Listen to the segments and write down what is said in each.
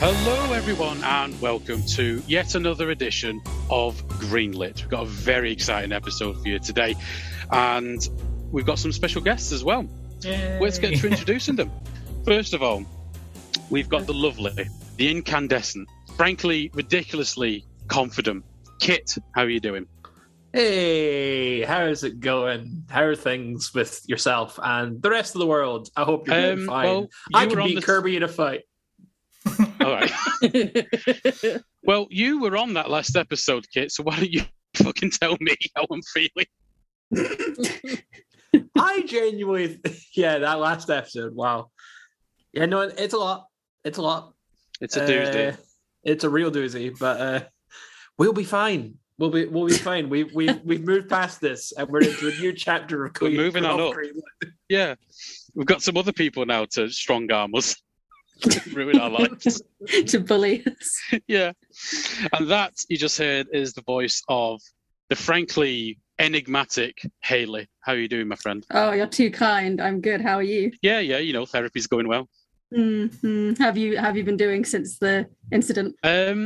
Hello everyone and welcome to yet another edition of Greenlit. We've got a very exciting episode for you today and we've got some special guests as well. Yay. Let's get to introducing them. First of all, we've got the lovely, the incandescent, frankly ridiculously confident Kit. How are you doing? Hey, how's it going? How are things with yourself and the rest of the world? I hope you're doing fine. Well, I can beat Kirby in a fight. All right. Well, you were on that last episode, Kit, so why don't you fucking tell me how I'm feeling? I genuinely, that last episode, wow. Yeah, no, it's a lot. It's a lot. It's a doozy. It's a real doozy, but we'll be fine. We'll be fine. We've moved past this, and we're into a new chapter of We're moving on up. Yeah, we've got some other people now to strong arm us, ruin our lives, to bully us. Yeah, and that you just heard is the voice of the frankly enigmatic Hayley. How are you doing, my friend? Oh, you're too kind. I'm good. How are you? Yeah. You know, therapy's going well. Mm-hmm. Have you been doing since the incident?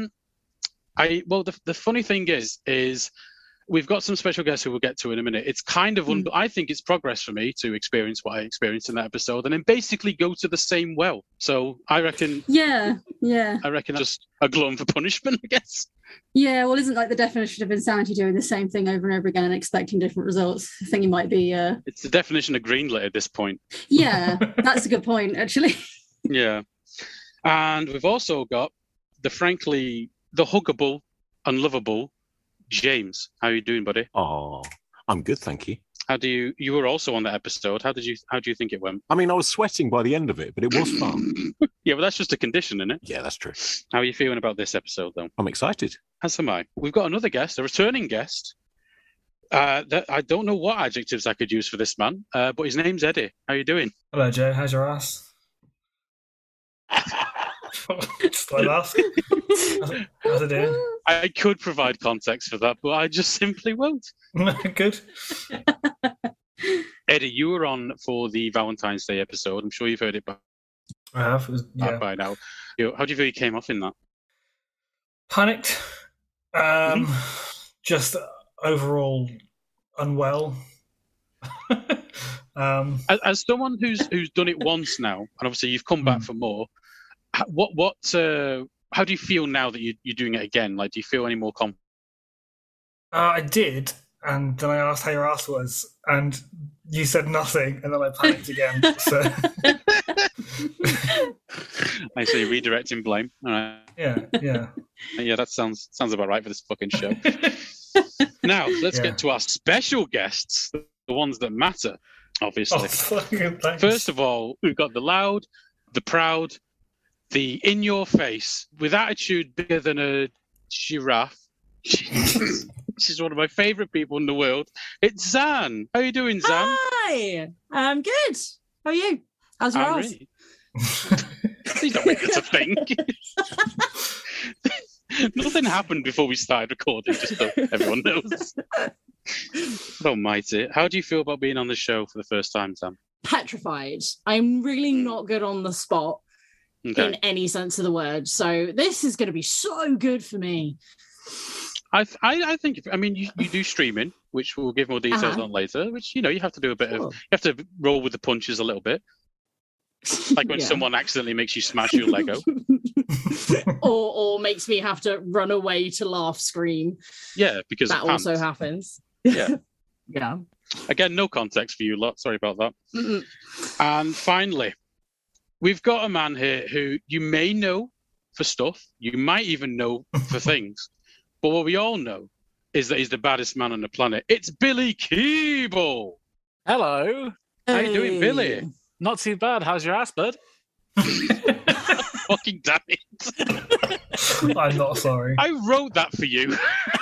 The funny thing is we've got some special guests who we'll get to in a minute. It's kind of, I think it's progress for me to experience what I experienced in that episode and then basically go to the same well. So I reckon... Yeah. I reckon just a glutton for punishment, I guess. Yeah, well, isn't like the definition of insanity doing the same thing over and over again and expecting different results? I think you might be... It's the definition of greenlit at this point. Yeah, that's a good point, actually. Yeah. And we've also got the huggable and lovable James. How are you doing, buddy? Oh, I'm good, thank you. You were also on that episode. How do you think it went? I mean, I was sweating by the end of it, but it was fun. Yeah, but that's just a condition, isn't it? Yeah, that's true. How are you feeling about this episode, though? I'm excited. As am I. We've got another guest, a returning guest. I don't know what adjectives I could use for this man, but his name's Eddie. How are you doing? Hello, Joe. How's your ass? Just like that. How's it doing? I could provide context for that, but I just simply won't. Good. Eddie, you were on for the Valentine's Day episode. I'm sure you've heard it by now. How do you feel you came off in that? Panicked. Just overall unwell. As someone who's done it once now, and obviously you've come back for more. How do you feel now that you're doing it again? Like, do you feel any more confident? I did, and then I asked how your ass was, and you said nothing, and then I panicked again. So I see, redirecting blame. All right. Yeah. That sounds about right for this fucking show. Now let's get to our special guests, the ones that matter, obviously. First of all, we've got the loud, the proud, the in-your-face, with attitude bigger than a giraffe. This is one of my favourite people in the world. It's Zan. How are you doing, Zan? Hi, I'm good. How are you? How's your ass? Please don't make this a thing. Nothing happened before we started recording, just so everyone knows. Almighty. How do you feel about being on the show for the first time, Zan? Petrified. I'm really not good on the spot. Okay. In any sense of the word. So this is going to be so good for me. I think, you do streaming, which we'll give more details on later, which, you have to do a bit of, you have to roll with the punches a little bit. Like when someone accidentally makes you smash your Lego. or makes me have to run away to laugh, scream. Yeah, because that also happens. Yeah. Yeah. Again, no context for you lot. Sorry about that. Mm-mm. And finally, we've got a man here who you may know for stuff, you might even know for things, but what we all know is that he's the baddest man on the planet. It's Billy Keeble. Hello. How you doing, Billy? Not too bad. How's your ass, bud? Fucking damn it. I'm not sorry. I wrote that for you.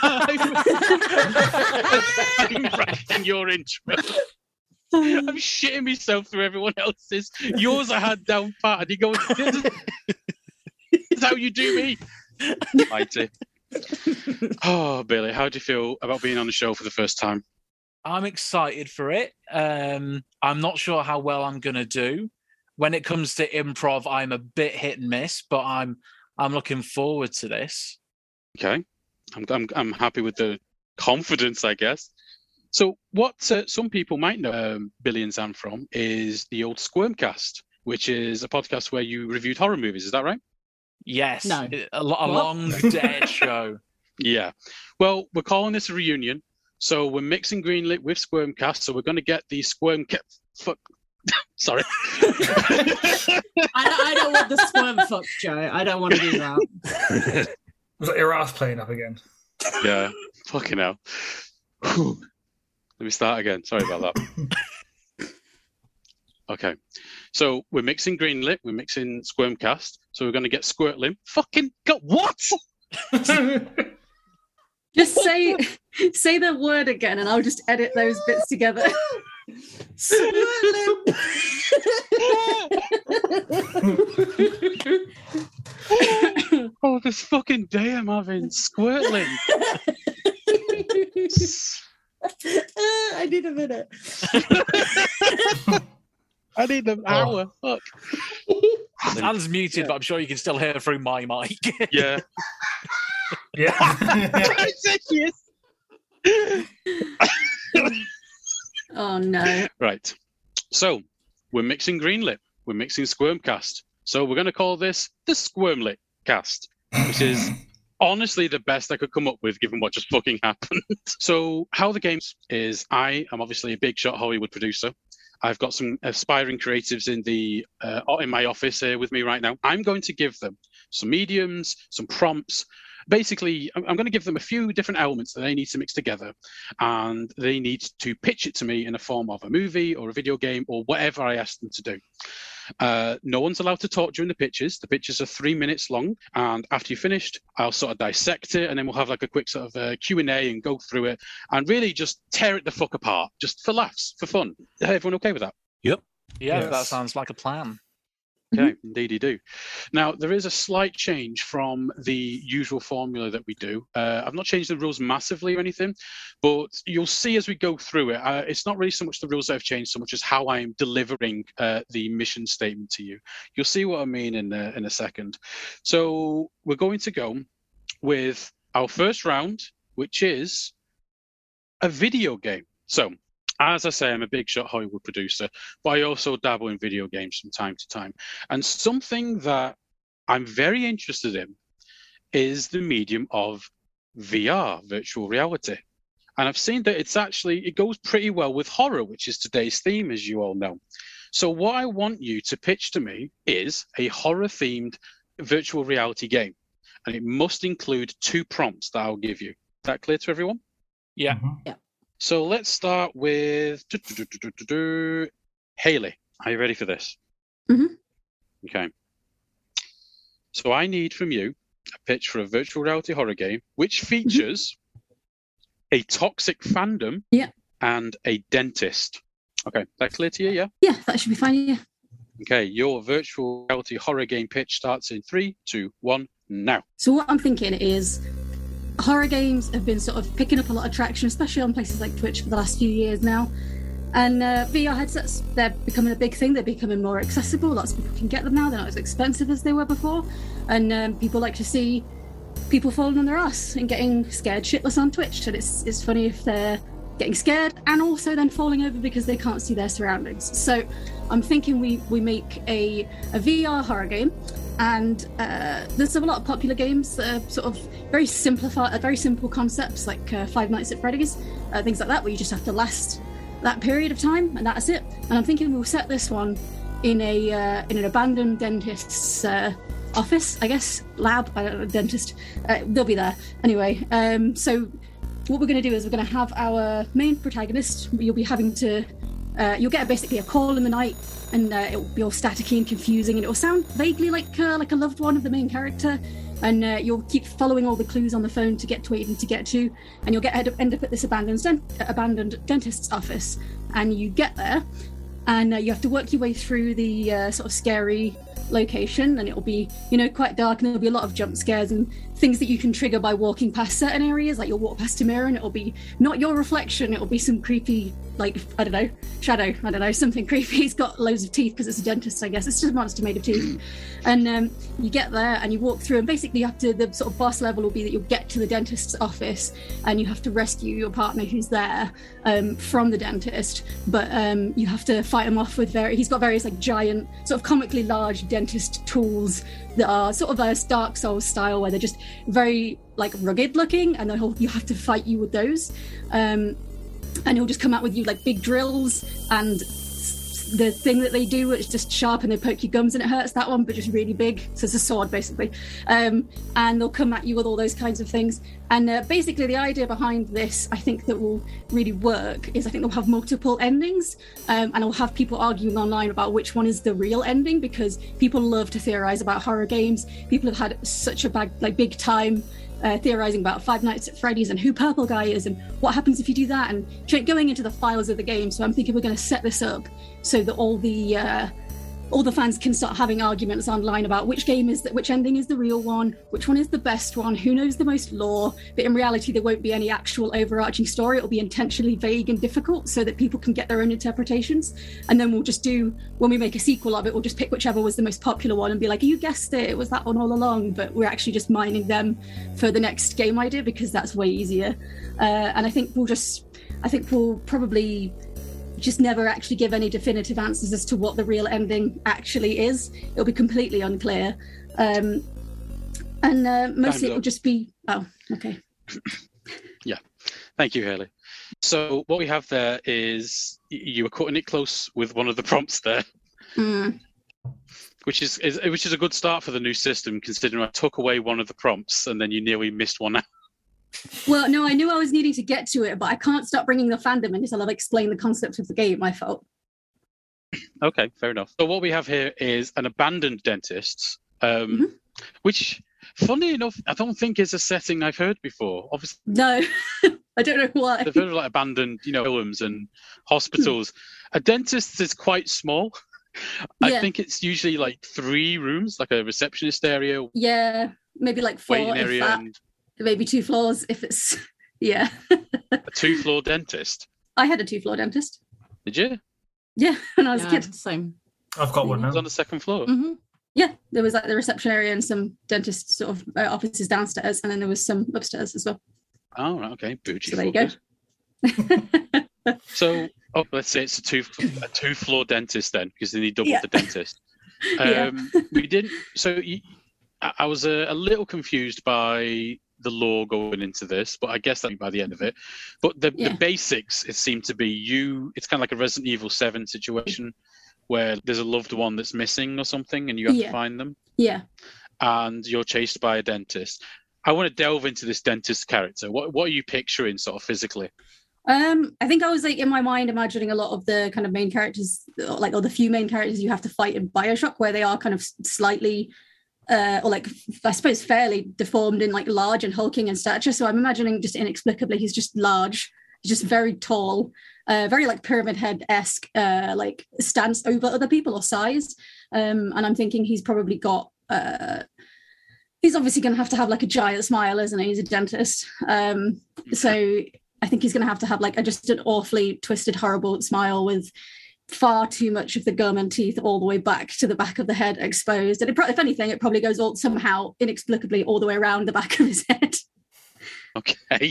I'm writing your intro. I'm shitting myself through everyone else's. Yours I had down pat, and he goes, "This is how you do me." Mighty. Oh, Billy, how do you feel about being on the show for the first time? I'm excited for it. I'm not sure how well I'm going to do. When it comes to improv, I'm a bit hit and miss, but I'm I'm looking forward to this. Okay, I'm happy with the confidence, I guess. So what some people might know Billy and Zan from is the old Squirmcast, which is a podcast where you reviewed horror movies. Is that right? Yes. No. A long dead show. Yeah. Well, we're calling this a reunion. So we're mixing Greenlit with Squirmcast. So we're going to get the Fuck. Sorry. I don't want the squirm fuck, Joe. I don't want to do that. Was that your ass playing up again? Yeah. Fucking hell. Whew. Let me start again. Sorry about that. Okay. So we're mixing Greenlit. We're mixing Squirmcast. So we're going to get Squirtlim. Fucking God, what? Just say the word again, and I'll just edit those bits together. Oh, this fucking day I'm having Squirtling. I need a minute. I need an hour. Fuck. Dan's muted, but I'm sure you can still hear through my mic. Yeah. Yeah. Oh no. Right. So we're mixing Greenlit. We're mixing Squirmcast. So we're going to call this the Squirmlit Cast, which is honestly the best I could come up with given what just fucking happened. So how the game is, I am obviously a big shot Hollywood producer. I've got some aspiring creatives in my office here with me right now. I'm going to give them some mediums, some prompts. Basically, I'm going to give them a few different elements that they need to mix together, and they need to pitch it to me in a form of a movie or a video game or whatever I ask them to do. No one's allowed to talk during the pitches. The pitches are 3 minutes long, and after you've finished, I'll sort of dissect it, and then we'll have like a quick sort of Q&A and go through it and really just tear it the fuck apart, just for laughs, for fun. Everyone okay with that? Yep. Yeah, Yes. that sounds like a plan. Okay, indeed you do. Now, there is a slight change from the usual formula that we do. I've not changed the rules massively or anything, but you'll see as we go through it, it's not really so much the rules that have changed so much as how I'm delivering the mission statement to you. You'll see what I mean in a second. So we're going to go with our first round, which is a video game. So, as I say, I'm a big shot Hollywood producer, but I also dabble in video games from time to time. And something that I'm very interested in is the medium of VR, virtual reality. And I've seen that it goes pretty well with horror, which is today's theme, as you all know. So what I want you to pitch to me is a horror-themed virtual reality game. And it must include 2 prompts that I'll give you. Is that clear to everyone? Yeah. Mm-hmm. Yeah. So let's start with Hayley. Are you ready for this? Mhm. Okay. So I need from you a pitch for a virtual reality horror game which features a toxic fandom and a dentist. Okay, that clear to you? Yeah. Yeah, that should be fine. Yeah. Okay, your virtual reality horror game pitch starts in 3, 2, 1, now. So what I'm thinking is, horror games have been sort of picking up a lot of traction, especially on places like Twitch for the last few years now. And VR headsets, they're becoming a big thing. They're becoming more accessible. Lots of people can get them now. They're not as expensive as they were before. And people like to see people falling on their ass and getting scared shitless on Twitch. And it's funny if they're getting scared and also then falling over because they can't see their surroundings. So I'm thinking we make a VR horror game. And there's a lot of popular games that are sort of very simple concepts, like Five Nights at Freddy's, things like that, where you just have to last that period of time, and that's it. And I'm thinking we'll set this one in an abandoned dentist's office, I guess, lab. I don't know, dentist. They'll be there anyway. So what we're going to do is we're going to have our main protagonist. You'll be having to. You'll get basically a call in the night, and it will be all staticky and confusing, and it will sound vaguely like a loved one of the main character. And you'll keep following all the clues on the phone to get to where you need to get to, and you'll end up at this abandoned dentist's office. And you get there, and you have to work your way through the sort of scary location, and it'll be, you know, quite dark, and there'll be a lot of jump scares and things that you can trigger by walking past certain areas. Like you'll walk past a mirror and it'll be not your reflection, it'll be some creepy, like, I don't know, shadow, I don't know, something creepy. He's got loads of teeth because it's a dentist, I guess. It's just a monster made of teeth. And you get there and you walk through, and basically you have to, the sort of boss level will be that you'll get to the dentist's office and you have to rescue your partner who's there from the dentist, but you have to fight him off with he's got various like giant, sort of comically large dentist tools that are sort of a Dark Souls style, where they're just very like rugged looking, and you have to fight you with those. And he'll just come out with you like big drills, and the thing that they do is just sharp and they poke your gums and it hurts, that one, but just really big. So it's a sword basically. And they'll come at you with all those kinds of things. And basically the idea behind this, I think that will really work, is I think they'll have multiple endings, and I'll have people arguing online about which one is the real ending, because people love to theorize about horror games. People have had such a big time theorizing about Five Nights at Freddy's and who Purple Guy is and what happens if you do that, and going into the files of the game. So I'm thinking we're going to set this up so that all the fans can start having arguments online about which ending is the real one, which one is the best one, who knows the most lore. But in reality, there won't be any actual overarching story. It'll be intentionally vague and difficult so that people can get their own interpretations. And then we'll just when we make a sequel of it, we'll just pick whichever was the most popular one and be like, you guessed it, it was that one all along. But we're actually just mining them for the next game idea, because that's way easier. And I think we'll probably just never actually give any definitive answers as to what the real ending actually is. It'll be completely unclear. And mostly it'll just be... Oh, okay. Yeah. Thank you, Hayley. So what we have there is you were cutting it close with one of the prompts there, which is a good start for the new system, considering I took away one of the prompts and then you nearly missed one out. Well, no, I knew I was needing to get to it, but I can't stop bringing the fandom in until I've explained the concept of the game. I felt. Okay, fair enough. So what we have here is an abandoned dentist, which, funny enough, I don't think is a setting I've heard before. Obviously, no, I don't know why. I've heard of like abandoned, films and hospitals. A dentist is quite small. I think it's usually like 3 rooms, like a receptionist area. Yeah, maybe like 4 waiting area, and maybe 2 floors if it's a 2-floor dentist. I had a 2-floor dentist. Did you? Yeah, when I was a kid. Same. I've got one now. It was on the 2nd floor. Mm-hmm. Yeah, there was like the reception area and some dentist sort of offices downstairs, and then there was some upstairs as well. Oh, right, okay. Bougie. So there you go. So, let's say it's a 2-floor dentist then, because they need double the dentist. We didn't. So I was a little confused by the lore going into this, but I guess that'll be by the end of it. But the basics, it seemed to be it's kind of like a Resident Evil 7 situation where there's a loved one that's missing or something and you have to find them. Yeah. And you're chased by a dentist. I want to delve into this dentist character. What are you picturing sort of physically? I think I was like in my mind imagining a lot of the kind of main characters, or the few main characters you have to fight in BioShock, where they are kind of slightly or like I suppose fairly deformed and like large and hulking in stature. So I'm imagining just inexplicably he's just large, he's just very tall, very like Pyramid Head-esque, like stance over other people or size. And I'm thinking he's probably got he's obviously going to have like a giant smile, isn't he? He's a dentist. So I think he's going to have like just an awfully twisted, horrible smile with far too much of the gum and teeth all the way back to the back of the head exposed. And if anything, it probably goes all somehow inexplicably all the way around the back of his head. Okay.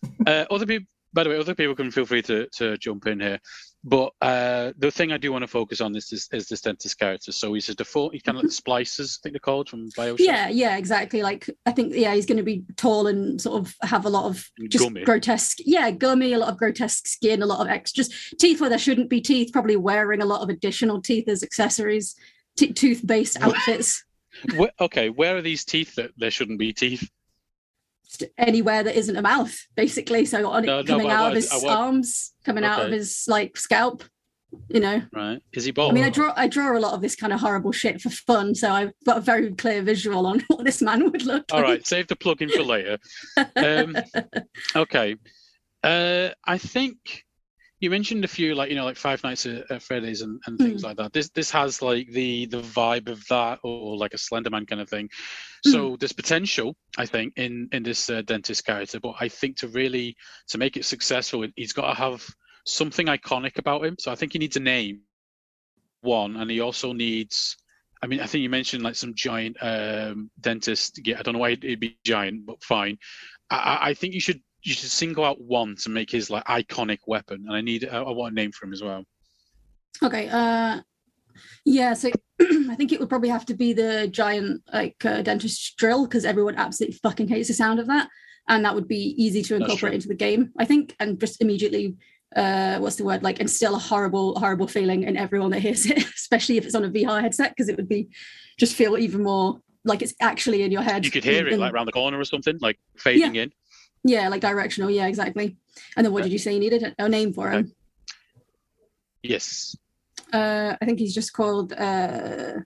By the way, other people can feel free to jump in here. But the thing I do want to focus on is this dentist character. So he's a default, he's kind of like the splicers, I think they're called, from BioShock. Yeah, exactly. Like, I think, he's going to be tall and sort of have a lot of just gummy. Gummy, a lot of grotesque skin, a lot of extras, teeth where there shouldn't be teeth, probably wearing a lot of additional teeth as accessories, tooth-based outfits. Where are these teeth that there shouldn't be teeth? Anywhere that isn't a mouth, basically. So coming out of his arms, coming out of his like scalp, Right. Is he bald? I mean, I draw a lot of this kind of horrible shit for fun, so I've got a very clear visual on what this man would look like. All right, save the plug-in for later. Okay. I think You mentioned a few, like Five Nights at Freddy's and things like that. This has like the vibe of that, or like a Slenderman kind of thing. So there's potential, I think, in this dentist character. But I think to make it successful, he's got to have something iconic about him. So I think he needs a name, one, and he also needs. I mean, I think you mentioned like some giant dentist. Yeah, I don't know why it'd be giant, but fine. I think you should single out one to make his like iconic weapon, and I want a name for him as well. Okay. Yeah. So I think it would probably have to be the giant dentist drill, because everyone absolutely fucking hates the sound of that, and that would be easy to incorporate into the game, I think, and just immediately instill a horrible feeling in everyone that hears it, especially if it's on a VR headset, because it would be just feel even more like it's actually in your head. You could hear it like around the corner or something, like fading in. Yeah, like directional. Yeah, exactly. And then what did you say you needed? A name for him? Yes. I think he's just called a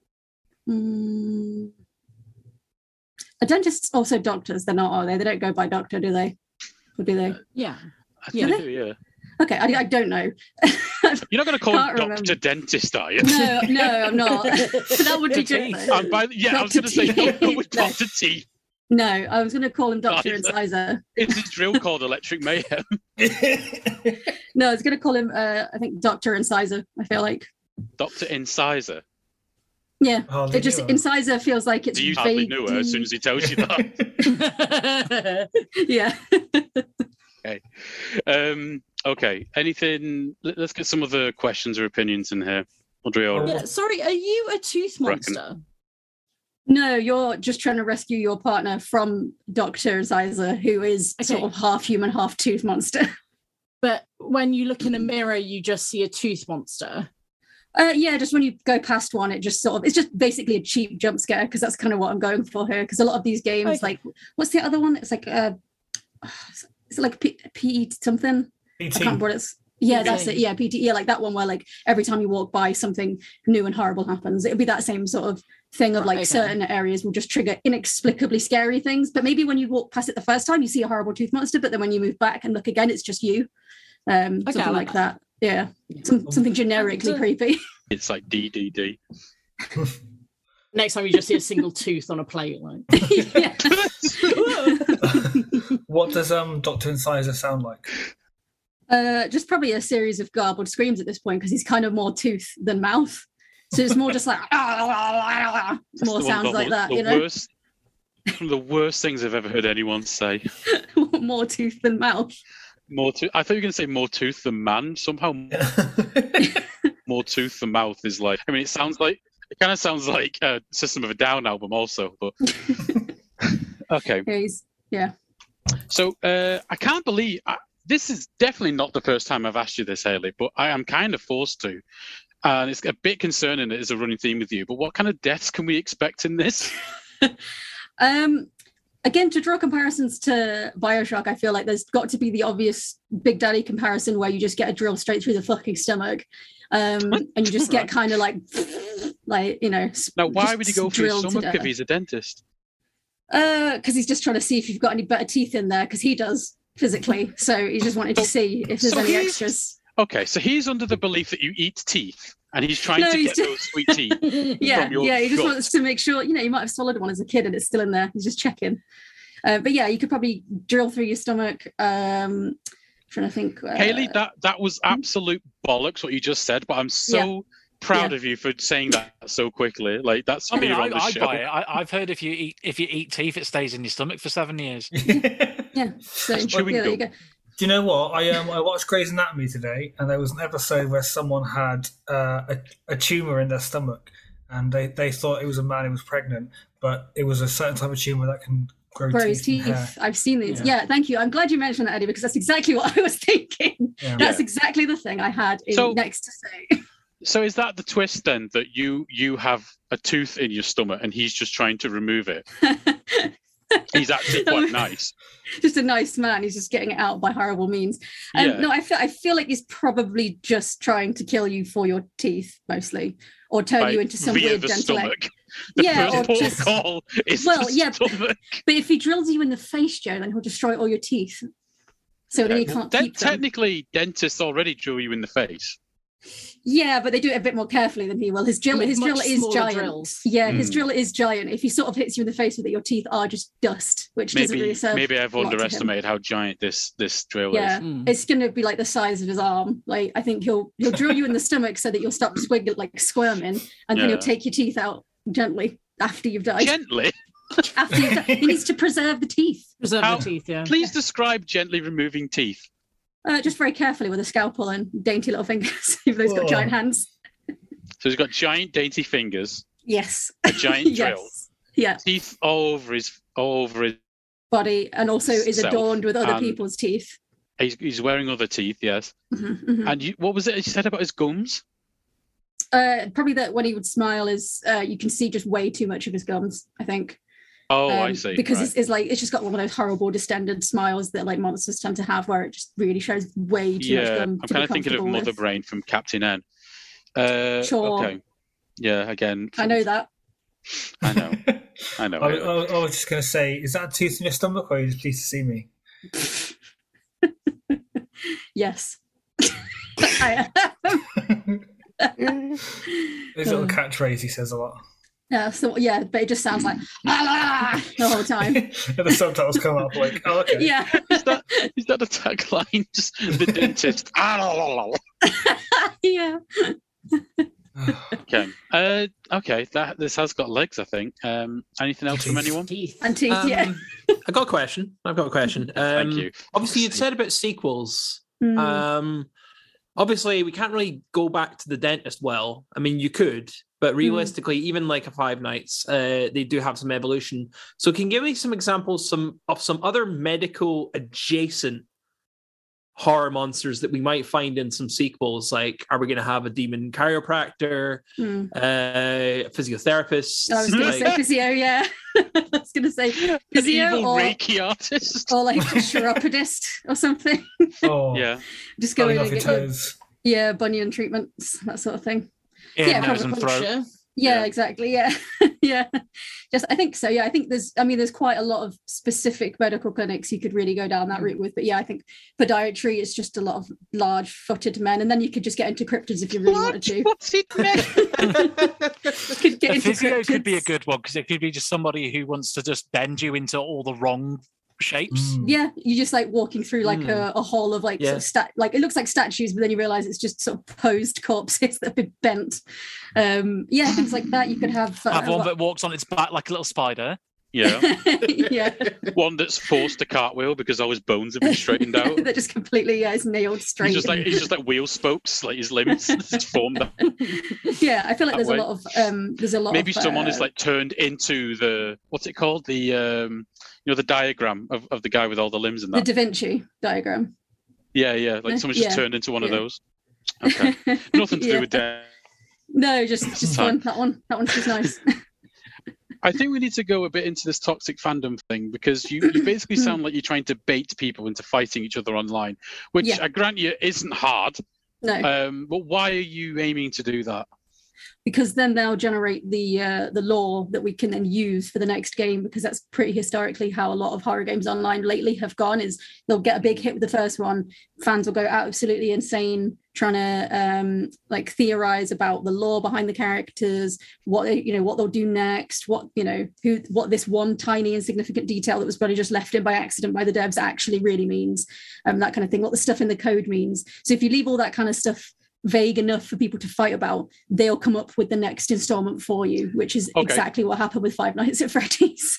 dentist's also doctors. They're not, are they? They don't go by doctor, do they? Or do they? Yeah. I think they do, yeah. Okay, I don't know. You're not going to call him Dr. Dentist, are you? No, I'm not. That would be good. I was going to say, don't go with Dr. Teeth. No, I was going to call him Dr. Incisor. Is his drill called Electric Mayhem? No, I was going to call him, I think, Dr. Incisor, I feel like. Dr. Incisor? Yeah, Incisor feels like it's you hardly knew her as soon as he tells you that. Yeah. Okay. Okay. Anything? Let's get some of the questions or opinions in here. Audrey. Yeah, sorry, are you a tooth monster? No, you're just trying to rescue your partner from Dr. Incisor, who is sort of half human, half tooth monster. But when you look in a mirror, you just see a tooth monster. Yeah, just when you go past one, it's just basically a cheap jump scare, because that's kind of what I'm going for here. Because a lot of these games, like, what's the other one? It's like, is it like PE something? PT. I can't remember what it's. Yeah, PT. That's it. Yeah, PT. Yeah, like that one where like every time you walk by, something new and horrible happens. It would be that same sort of thing of like certain areas will just trigger inexplicably scary things. But maybe when you walk past it the first time, you see a horrible tooth monster, but then when you move back and look again, it's just you. Something like that. Yeah, something generically creepy. It's like DDD. Next time you just see a single tooth on a plate, like. What does Dr. Incisor sound like? Just probably a series of garbled screams at this point, because he's kind of more tooth than mouth. So it's more just like more sounds like that, you know. One of the worst things I've ever heard anyone say. More tooth than mouth. More tooth. I thought you were going to say more tooth than man. Somehow, more tooth than mouth is like. I mean, it kind of sounds like a System of a Down album, also. But okay. Yeah. So I can't believe this is definitely not the first time I've asked you this, Hayley, but I am kind of forced to. And it's a bit concerning that it's a running theme with you, but what kind of deaths can we expect in this? Again, to draw comparisons to BioShock, I feel like there's got to be the obvious Big Daddy comparison where you just get a drill straight through the fucking stomach. And you just get kind of like, you know. Now, why would he go through his stomach if he's a dentist? Because he's just trying to see if you've got any better teeth in there, because he does physically. So he just wanted to see if there's any extras. Okay, so he's under the belief that you eat teeth, and he's trying to get those sweet teeth. Yeah, he just wants to make sure, you know, you might have swallowed one as a kid and it's still in there. He's just checking. But yeah, you could probably drill through your stomach. Trying to think. Hayley, that was absolute bollocks what you just said, but I'm so proud of you for saying that so quickly. Like that's I buy it. I've heard if you eat teeth, it stays in your stomach for 7 years. Yeah. So there you go. Do you know what? I watched Grey's Anatomy today, and there was an episode where someone had a tumor in their stomach, and they thought it was a man who was pregnant, but it was a certain type of tumor that can grow teeth. I've seen these. Yeah, thank you. I'm glad you mentioned that, Eddie, because that's exactly what I was thinking. Yeah. That's exactly the thing I had next to say. So is that the twist then, that you have a tooth in your stomach and he's just trying to remove it? He's actually quite nice. Just a nice man. He's just getting it out by horrible means. No, I feel like he's probably just trying to kill you for your teeth, mostly, or turn you into some weird gentle egg. The first port of call is the stomach. But if he drills you in the face, Joe, then he'll destroy all your teeth. So then you can't keep them. Technically, dentists already drill you in the face. Yeah, but they do it a bit more carefully than he will. His drill is giant. Drills. Yeah, his drill is giant. If he sort of hits you in the face with it, your teeth are just dust, which doesn't really serve. Maybe I've underestimated how giant this drill is. It's going to be like the size of his arm. Like I think he'll drill you in the stomach so that you'll stop squirming, and then he'll take your teeth out gently after you've died. Gently. After you've died. He needs to preserve the teeth. The teeth. Yeah. Please describe gently removing teeth. Just very carefully with a scalpel and dainty little fingers, even though he's got giant hands. So he's got giant dainty fingers. Yes. A giant drill. Yes. Yeah. Teeth all over his body, and also is adorned with other people's teeth. He's wearing other teeth, yes. And what was it you said about his gums? Probably that when he would smile is you can see just way too much of his gums, I think. Oh, I see. Because it's just got one of those horrible distended smiles that like monsters tend to have, where it just really shows way too much gum. I'm kind of thinking of Mother Brain from Captain N. Sure. Okay. Yeah. Again. I know that. I know. I was just going to say, is that a tooth in your stomach, or are you just pleased to see me? Yes. I am. His little catchphrase he says a lot. Yeah, but it just sounds like the whole time. And the subtitles come up like, oh, okay. Yeah. Is that a tagline? Just the dentist. Yeah. Okay. Okay. This has got legs, I think. Anything else from anyone? And teeth. Yeah. I've got a question. Thank you. Obviously, you'd said about sequels. Obviously, we can't really go back to the dentist. Well, I mean, you could, but realistically, even like a Five Nights, they do have some evolution. So, can you give me some examples of some other medical adjacent horror monsters that we might find in some sequels? Like, are we going to have a demon chiropractor, a physiotherapist? I was going to say physio, yeah. I was going to say physio, an evil Reiki artist, or like a chiropodist or something. Oh, yeah. Just going off your toes. Bunion treatments, that sort of thing. Nose and throat. Yeah, exactly. Yeah. Yeah. I think so. Yeah. I think there's quite a lot of specific medical clinics you could really go down that route with. But yeah, I think podiatry is just a lot of large-footed men. And then you could just get into cryptids if you really wanted to. The physio could be a good one, because it could be just somebody who wants to just bend you into all the wrong shapes. Yeah, you're just like walking through like a hall of like sort of like it looks like statues, but then you realize it's just sort of posed corpses that have been bent. Things like that. You could have one that walks on its back like a little spider. Yeah. Yeah. One that's forced to cartwheel because all his bones have been straightened out. They're just completely it's nailed straight. He's just like wheel spokes, like his limbs just formed up. Yeah, I feel like there's a lot of maybe someone is like turned into the what's it called? The the diagram of the guy with all the limbs and that. The Da Vinci diagram. Yeah. Like someone's just turned into one of those. Okay. Nothing to do with that. No, just fun. That one's just nice. I think we need to go a bit into this toxic fandom thing, because you basically sound like you're trying to bait people into fighting each other online, which I grant you isn't hard. No. But why are you aiming to do that? Because then they'll generate the lore that we can then use for the next game, because that's pretty historically how a lot of horror games online lately have gone. Is they'll get a big hit with the first one, fans will go absolutely insane trying to theorize about the lore behind the characters, what they'll do next, what this one tiny insignificant detail that was probably just left in by accident by the devs actually really means, that kind of thing, what the stuff in the code means. So if you leave all that kind of stuff vague enough for people to fight about, they'll come up with the next installment for you, which is exactly what happened with Five Nights at Freddy's.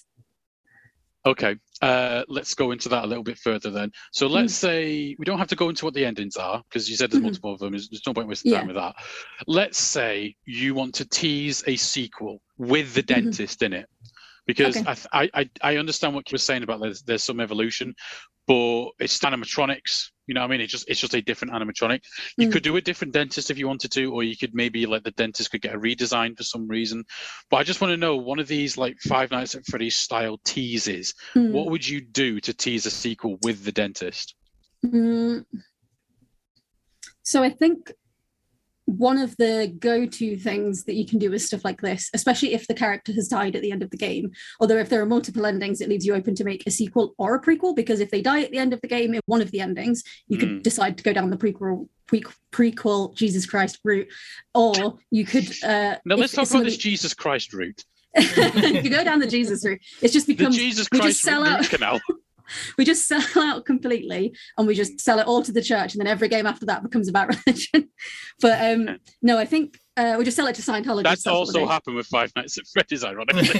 Okay, let's go into that a little bit further then. So let's say we don't have to go into what the endings are, because you said there's multiple of them. There's no point wasting time with that. Let's say you want to tease a sequel with the dentist in it, because I understand what you were saying about there's some evolution, but it's animatronics. You know what I mean? It's just a different animatronic. You could do a different dentist if you wanted to, or you could maybe the dentist could get a redesign for some reason. But I just want to know, one of these like Five Nights at Freddy's style teases, what would you do to tease a sequel with the dentist? So I think one of the go-to things that you can do with stuff like this, especially if the character has died at the end of the game, although if there are multiple endings, it leaves you open to make a sequel or a prequel, because if they die at the end of the game in one of the endings, you could decide to go down the prequel Jesus Christ route, or you could now let's talk about this Jesus Christ route. You go down the Jesus route. It's just becomes the Jesus Christ route canal. We just sell out completely, and we just sell it all to the church, and then every game after that becomes about religion. But no, I think we just sell it to Scientology. That's also happened with Five Nights at Freddy's, ironically.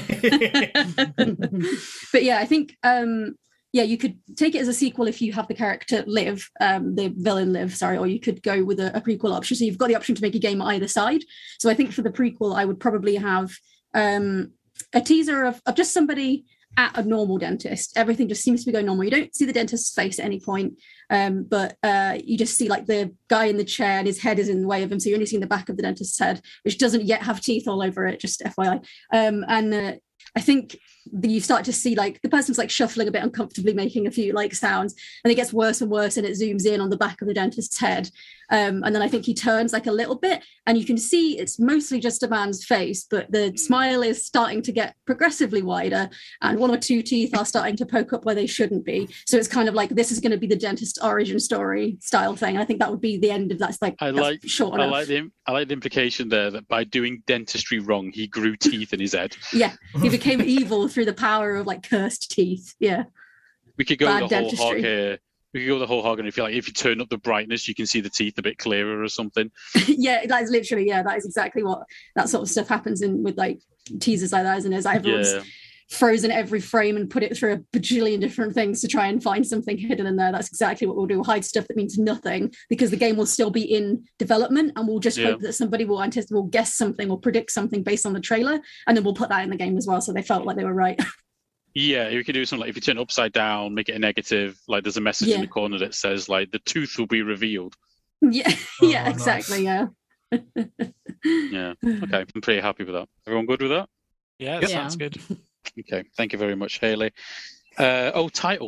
But yeah, I think you could take it as a sequel if you have the character live, the villain live, or you could go with a prequel option. So you've got the option to make a game either side. So I think for the prequel, I would probably have a teaser of just somebody at a normal dentist. Everything just seems to be going normal. You don't see the dentist's face at any point, but you just see like the guy in the chair and his head is in the way of him, so you're only seeing the back of the dentist's head, which doesn't yet have teeth all over it, just FYI. And I think you start to see like the person's like shuffling a bit uncomfortably, making a few like sounds, and it gets worse and worse, and it zooms in on the back of the dentist's head, and then I think he turns like a little bit, and you can see it's mostly just a man's face, but the smile is starting to get progressively wider, and one or two teeth are starting to poke up where they shouldn't be. So it's kind of like this is going to be the dentist origin story style thing. I think that would be the end of that. I like the implication there that by doing dentistry wrong, he grew teeth in his head. Yeah, he became evil through the power of like cursed teeth. Yeah, we could go the whole hog here. We could go the whole hog, and if you turn up the brightness, you can see the teeth a bit clearer or something. Yeah, that is literally that is exactly what that sort of stuff happens with like teasers like that, isn't it? Everyone's frozen every frame and put it through a bajillion different things to try and find something hidden in there. That's exactly what we'll do. We'll hide stuff that means nothing, because the game will still be in development, and we'll just hope that somebody will guess something or predict something based on the trailer, and then we'll put that in the game as well, so they felt like they were right. Yeah, you could do something like if you turn it upside down, make it a negative, like there's a message in the corner that says like the tooth will be revealed. Yeah, exactly. Nice. Yeah. Okay, I'm pretty happy with that. Everyone good with that? Yeah, that sounds good. Okay, thank you very much, Haley. Title.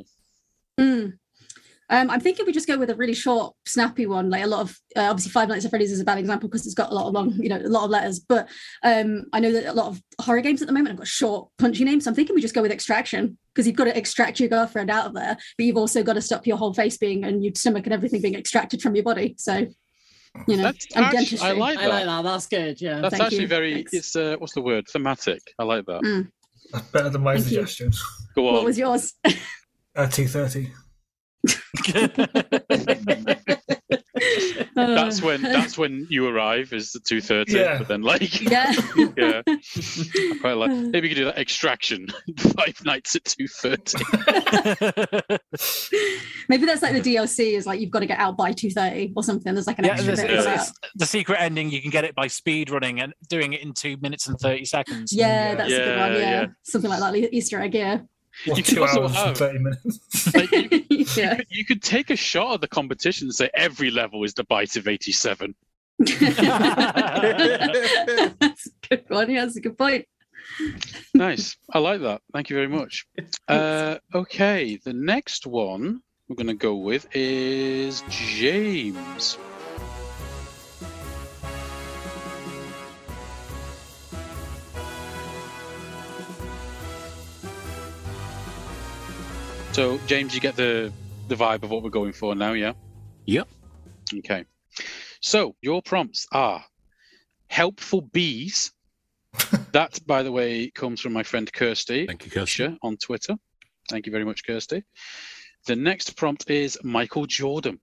I'm thinking we just go with a really short, snappy one. Like a lot of obviously Five Nights at Freddy's is a bad example because it's got a lot of long, a lot of letters. But I know that a lot of horror games at the moment have got short, punchy names. So I'm thinking we just go with Extraction, because you've got to extract your girlfriend out of there, but you've also got to stop your whole face and your stomach and everything being extracted from your body. So. Dentistry. I like that. That's good. Yeah, that's actually very. Thanks. It's what's the word? Thematic. I like that. That's better than my suggestions. Go on. What was yours? 2:30. That's when you arrive is the 2:30. But then I quite like. Maybe you could do that. Extraction. 5 nights at 2:30. Maybe that's like the DLC is like you've got to get out by 2:30 or something. There's like an extra bit. The secret ending, you can get it by speed running and doing it in 2 minutes and 30 seconds. Yeah, that's a good one. Yeah, something like that. Easter egg. Yeah. You could 2 hours and 30 minutes. Like you could take a shot at the competition and say every level is the bite of 87. That's a good one. Yeah, that's a good point. Nice. I like that. Thank you very much. Okay, the next one we're going to go with is James. So, James, you get the vibe of what we're going for now, yeah? Yep. Okay. So, your prompts are helpful bees. That, by the way, comes from my friend Kirsty. Thank you, Kirsty. On Twitter. Thank you very much, Kirsty. The next prompt is Michael Jordan.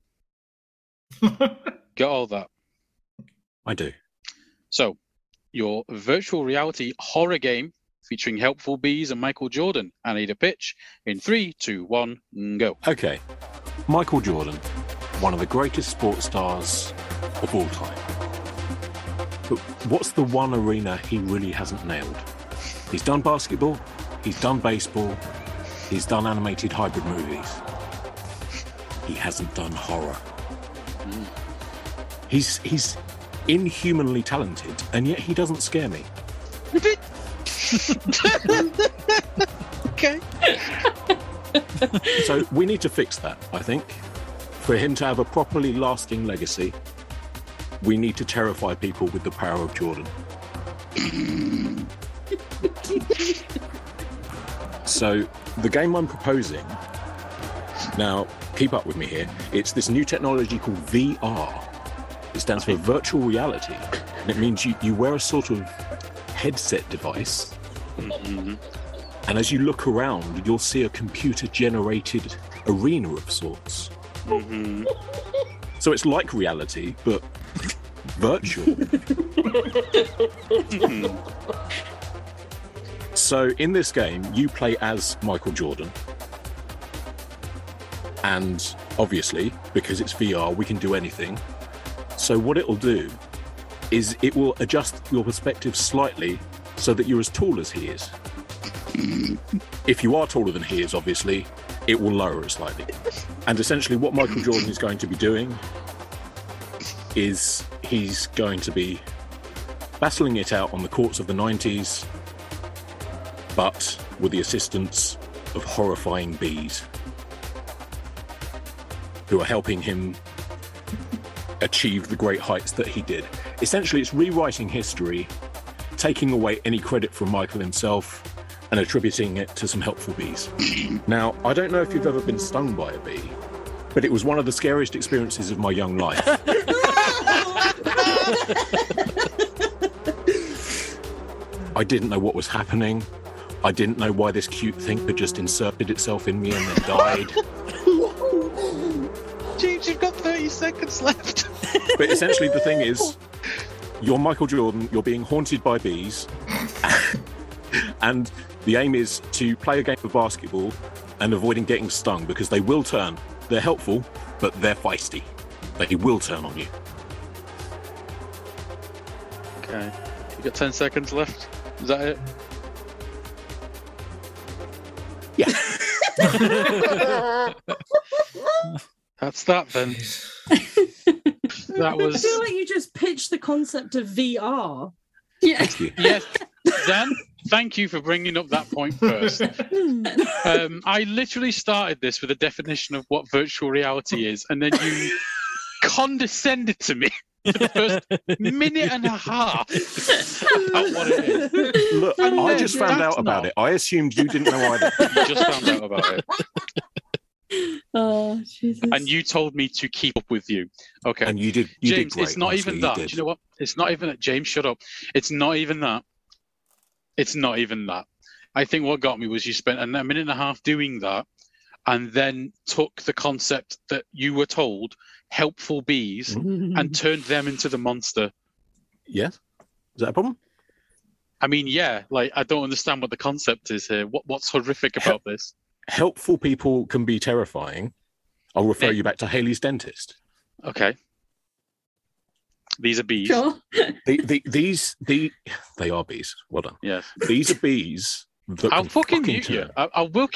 Get all that? I do. So, your virtual reality horror game featuring helpful bees and Michael Jordan. I need a pitch in 3, 2, 1, go. Okay. Michael Jordan, one of the greatest sports stars of all time. But what's the one arena he really hasn't nailed? He's done basketball, he's done baseball, he's done animated hybrid movies. He hasn't done horror. He's inhumanly talented, and yet he doesn't scare me. Okay. So we need to fix that, I think. For him to have a properly lasting legacy, we need to terrify people with the power of Jordan. So, the game I'm proposing, now, keep up with me here, it's this new technology called VR. It stands for virtual reality, and it means you wear a sort of headset device, and as you look around, you'll see a computer-generated arena of sorts. So it's like reality, but virtual. So in this game, you play as Michael Jordan. And obviously, because it's VR, we can do anything. So what it'll do is it will adjust your perspective slightly so that you're as tall as he is. If you are taller than he is, obviously, it will lower it slightly. And essentially what Michael Jordan is going to be doing is he's going to be battling it out on the courts of the 90s, but with the assistance of horrifying bees who are helping him achieve the great heights that he did. Essentially, it's rewriting history, taking away any credit from Michael himself, and attributing it to some helpful bees. Now, I don't know if you've ever been stung by a bee, but it was one of the scariest experiences of my young life. I didn't know what was happening. I didn't know why this cute thing had just inserted itself in me and then died. James, you've got 30 seconds left. But essentially the thing is, you're Michael Jordan, you're being haunted by bees, and the aim is to play a game of basketball and avoiding getting stung, because they will turn. They're helpful, but they're feisty. They will turn on you. Okay. You got 10 seconds left? Is that it? Yeah. That's that then. That was. I feel like you just pitched the concept of VR. Yeah. Yes. Dan, thank you for bringing up that point first. I literally started this with a definition of what virtual reality is, and then you condescended to me for the first minute and a half about what it is. Look, I just found out about it. I assumed you didn't know either. You just found out about it. Oh, Jesus. And you told me to keep up with you. Okay. And you did. James, did great, it's not honestly, even that. did. Do you know what? It's not even that. James, shut up. It's not even that. It's not even that. I think what got me was you spent a minute and a half doing that, and then took the concept that you were told, helpful bees, and turned them into the monster. Yes? Is that a problem? I mean, yeah. Like, I don't understand what the concept is here. What's horrific about this? Helpful people can be terrifying. I'll refer you back to Haley's dentist. Okay. These are bees. Sure. These they are bees. Well done. Yes. These are bees. I'll fucking mute you. I will.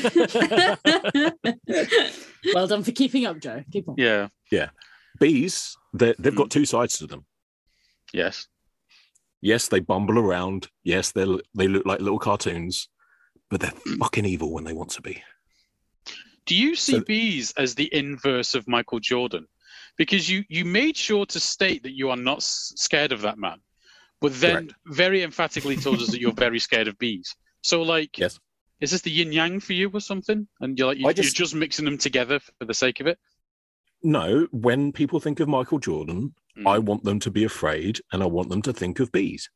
Well done for keeping up, Joe. Keep on. Yeah. Yeah. Bees, they've got two sides to them. Yes. Yes, they bumble around. Yes, they look like little cartoons, but they're fucking evil when they want to be. Do you see bees as the inverse of Michael Jordan? Because you made sure to state that you are not scared of that man, but then very emphatically told us that you're very scared of bees. So, like, yes. Is this the yin yang for you or something? And you're just mixing them together for the sake of it? No, when people think of Michael Jordan, I want them to be afraid, and I want them to think of bees.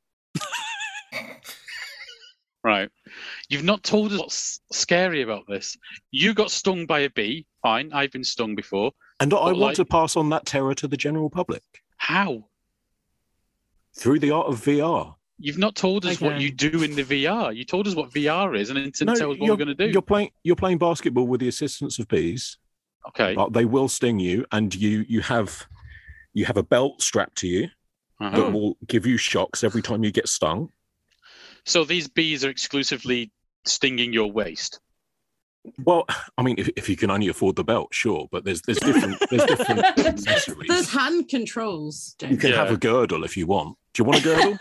Right. You've not told us what's scary about this. You got stung by a bee. Fine, I've been stung before. And I want to pass on that terror to the general public. How? Through the art of VR. You've not told us what you do in the VR. You told us what VR is, and then didn't tell us what we're going to do. You're playing basketball with the assistance of bees. Okay. They will sting you, and you have a belt strapped to you that will give you shocks every time you get stung. So these bees are exclusively stinging your waist. Well, I mean, if you can only afford the belt, sure, but there's different accessories. There's hand controls. You can have a girdle if you want. Do you want a girdle?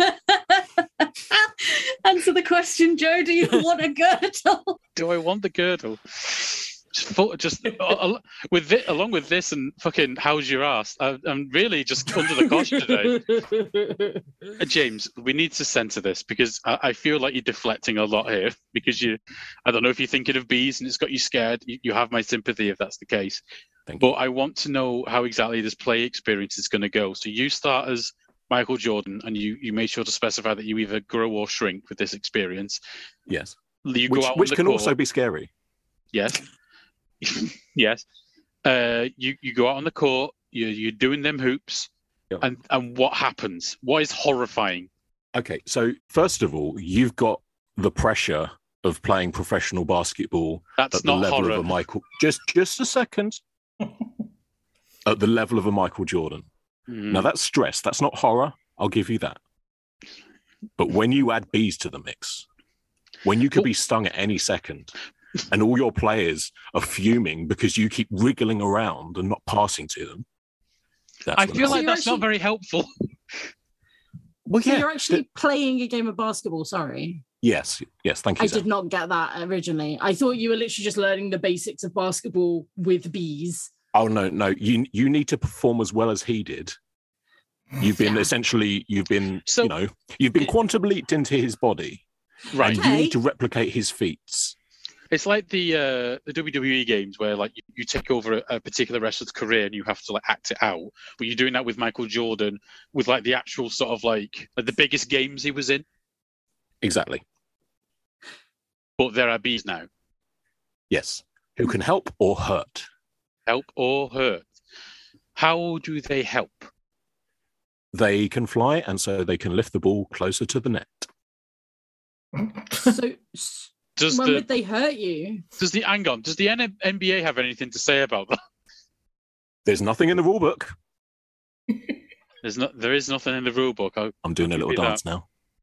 Answer the question, Joe. Do you want a girdle? Do I want the girdle? Just with it, along with this and fucking how's your ass? I'm really just under the cosh today. James, we need to censor this because I feel like you're deflecting a lot here because I don't know if you're thinking of bees and it's got you scared. You have my sympathy if that's the case. But I want to know how exactly this play experience is going to go. So you start as Michael Jordan and you make sure to specify that you either grow or shrink with this experience. Yes. Which can also be scary. Yes. Yes. You go out on the court, you're doing them hoops, and what happens? What is horrifying? Okay, so first of all, you've got the pressure of playing professional basketball at the level horror. Of a Michael. Just a second. At the level of a Michael Jordan. Now that's stress. That's not horror. I'll give you that. But when you add bees to the mix, when you could be stung at any second, and all your players are fuming because you keep wriggling around and not passing to them. I feel like that's not very helpful. Well, yeah, so you're actually playing a game of basketball, sorry. Yes, thank you. I did not get that originally. I thought you were literally just learning the basics of basketball with bees. Oh, no. You need to perform as well as he did. You've been you've been quantum leaped into his body. Right. And you need to replicate his feats. It's like the WWE games where like you take over a particular wrestler's career and you have to like act it out. But you're doing that with Michael Jordan with like the actual sort of like the biggest games he was in. Exactly. But there are bees now. Yes. Who can help or hurt? Help or hurt. How do they help? They can fly, and so they can lift the ball closer to the net. So when would they hurt you? Does the NBA have anything to say about that? There's nothing in the rule book. There is nothing in the rule book. I'm doing a little dance now.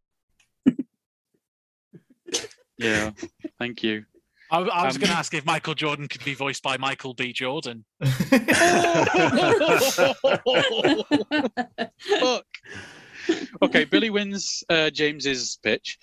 Yeah, thank you. I was going to ask if Michael Jordan could be voiced by Michael B. Jordan. Fuck. Okay, Billy wins James's pitch.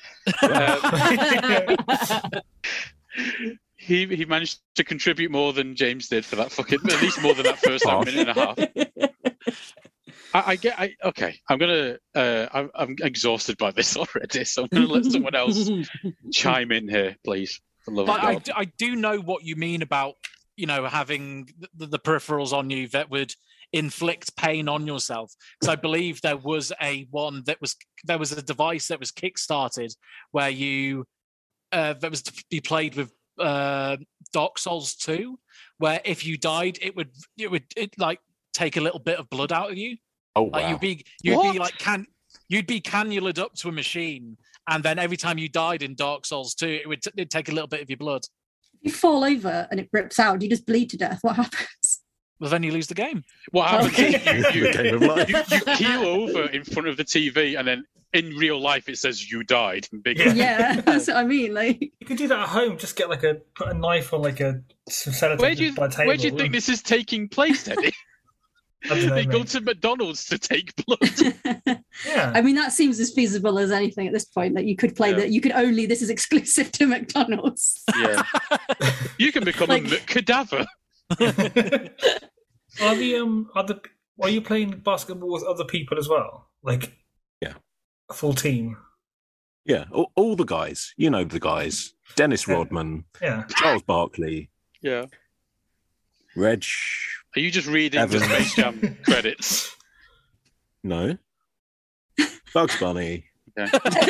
He managed to contribute more than James did for that fucking, at least more than that first minute and a half. Okay. I'm exhausted by this already, so I'm gonna let someone else chime in here, please. I do know what you mean about having the peripherals on you that would inflict pain on yourself. Because I believe there was a device that was kickstarted where that was to be played with Dark Souls 2, where if you died, it would like take a little bit of blood out of you. Oh, wow. Like you'd be cannulaed up to a machine, and then every time you died in Dark Souls 2, it'd take a little bit of your blood. You fall over and it rips out. You just bleed to death. What happens? Well, then you lose the game. What happens is you keel over in front of the TV, and then in real life it says you died in big. Yeah, that's what I mean. Like you could do that at home. Just get put a knife on some sellotape. Where do you think this is taking place, Eddie? They go to McDonald's to take blood. Yeah, I mean that seems as feasible as anything at this point. That you could play that. You could only. This is exclusive to McDonald's. Yeah, you can become a cadaver. Are you playing basketball with other people as well? Like, yeah, a full team. Yeah, all the guys. You know the guys. Dennis Rodman. Yeah. Charles Barkley. Yeah. Reg. Are you just reading the Space Jam credits? No. Bugs Bunny. Okay.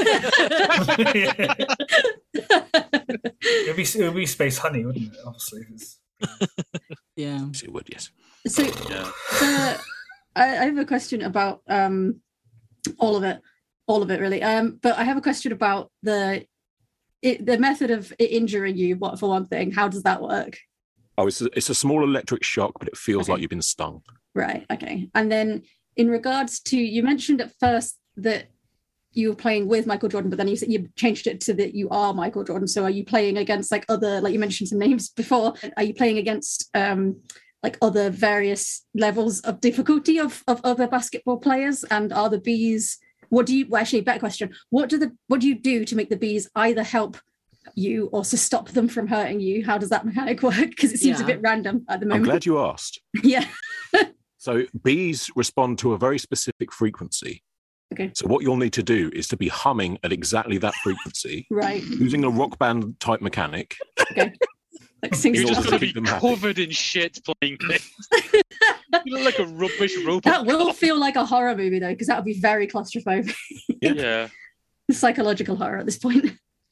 It would be Space Honey, wouldn't it? Obviously. Yeah. It would, yes. So I have a question about all of it really. But I have a question about the method of it injuring you. What for one thing? How does that work? Oh, it's a small electric shock, but it feels like you've been stung. Right. Okay. And then in regards to, you mentioned at first that you were playing with Michael Jordan, but then you said you changed it to that you are Michael Jordan. So are you playing against other, like you mentioned some names before, are you playing against other various levels of difficulty of other basketball players? And are the bees, better question, what do you do to make the bees either help you or to stop them from hurting you? How does that mechanic work? Because it seems a bit random at the moment. I'm glad you asked. Yeah. So bees respond to a very specific frequency. Okay. So what you'll need to do is to be humming at exactly that frequency. Right. Using a rock band type mechanic. Okay. Like sing You're just stuff. going to be covered in shit playing this. You look like a rubbish robot. That will feel like a horror movie though, because that would be very claustrophobic. Yeah. Psychological horror at this point.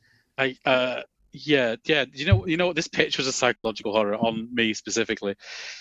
Yeah. You know what? This pitch was a psychological horror on me specifically.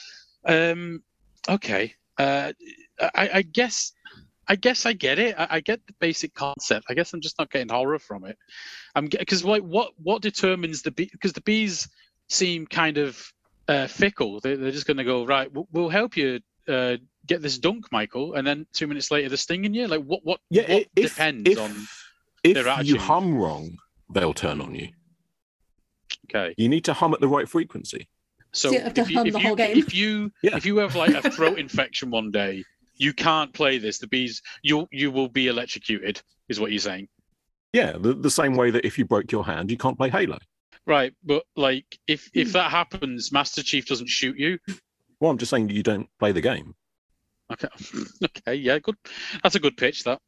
Okay. I guess I get it. I get the basic concept. I guess I'm just not getting horror from it. Because like what determines the bee? Because the bees seem kind of fickle. They're just going to go, right, we'll help you get this dunk, Michael, and then 2 minutes later they're stinging you. Like what depends on their attitude. If you hum wrong, they'll turn on you. Okay. You need to hum at the right frequency. So you have to hum the whole game. If you have like a throat infection one day, you can't play this. The bees, you will be electrocuted, is what you're saying. Yeah, the same way that if you broke your hand, you can't play Halo. Right, but like if that happens, Master Chief doesn't shoot you. Well, I'm just saying you don't play the game. Okay, yeah, good. That's a good pitch. That.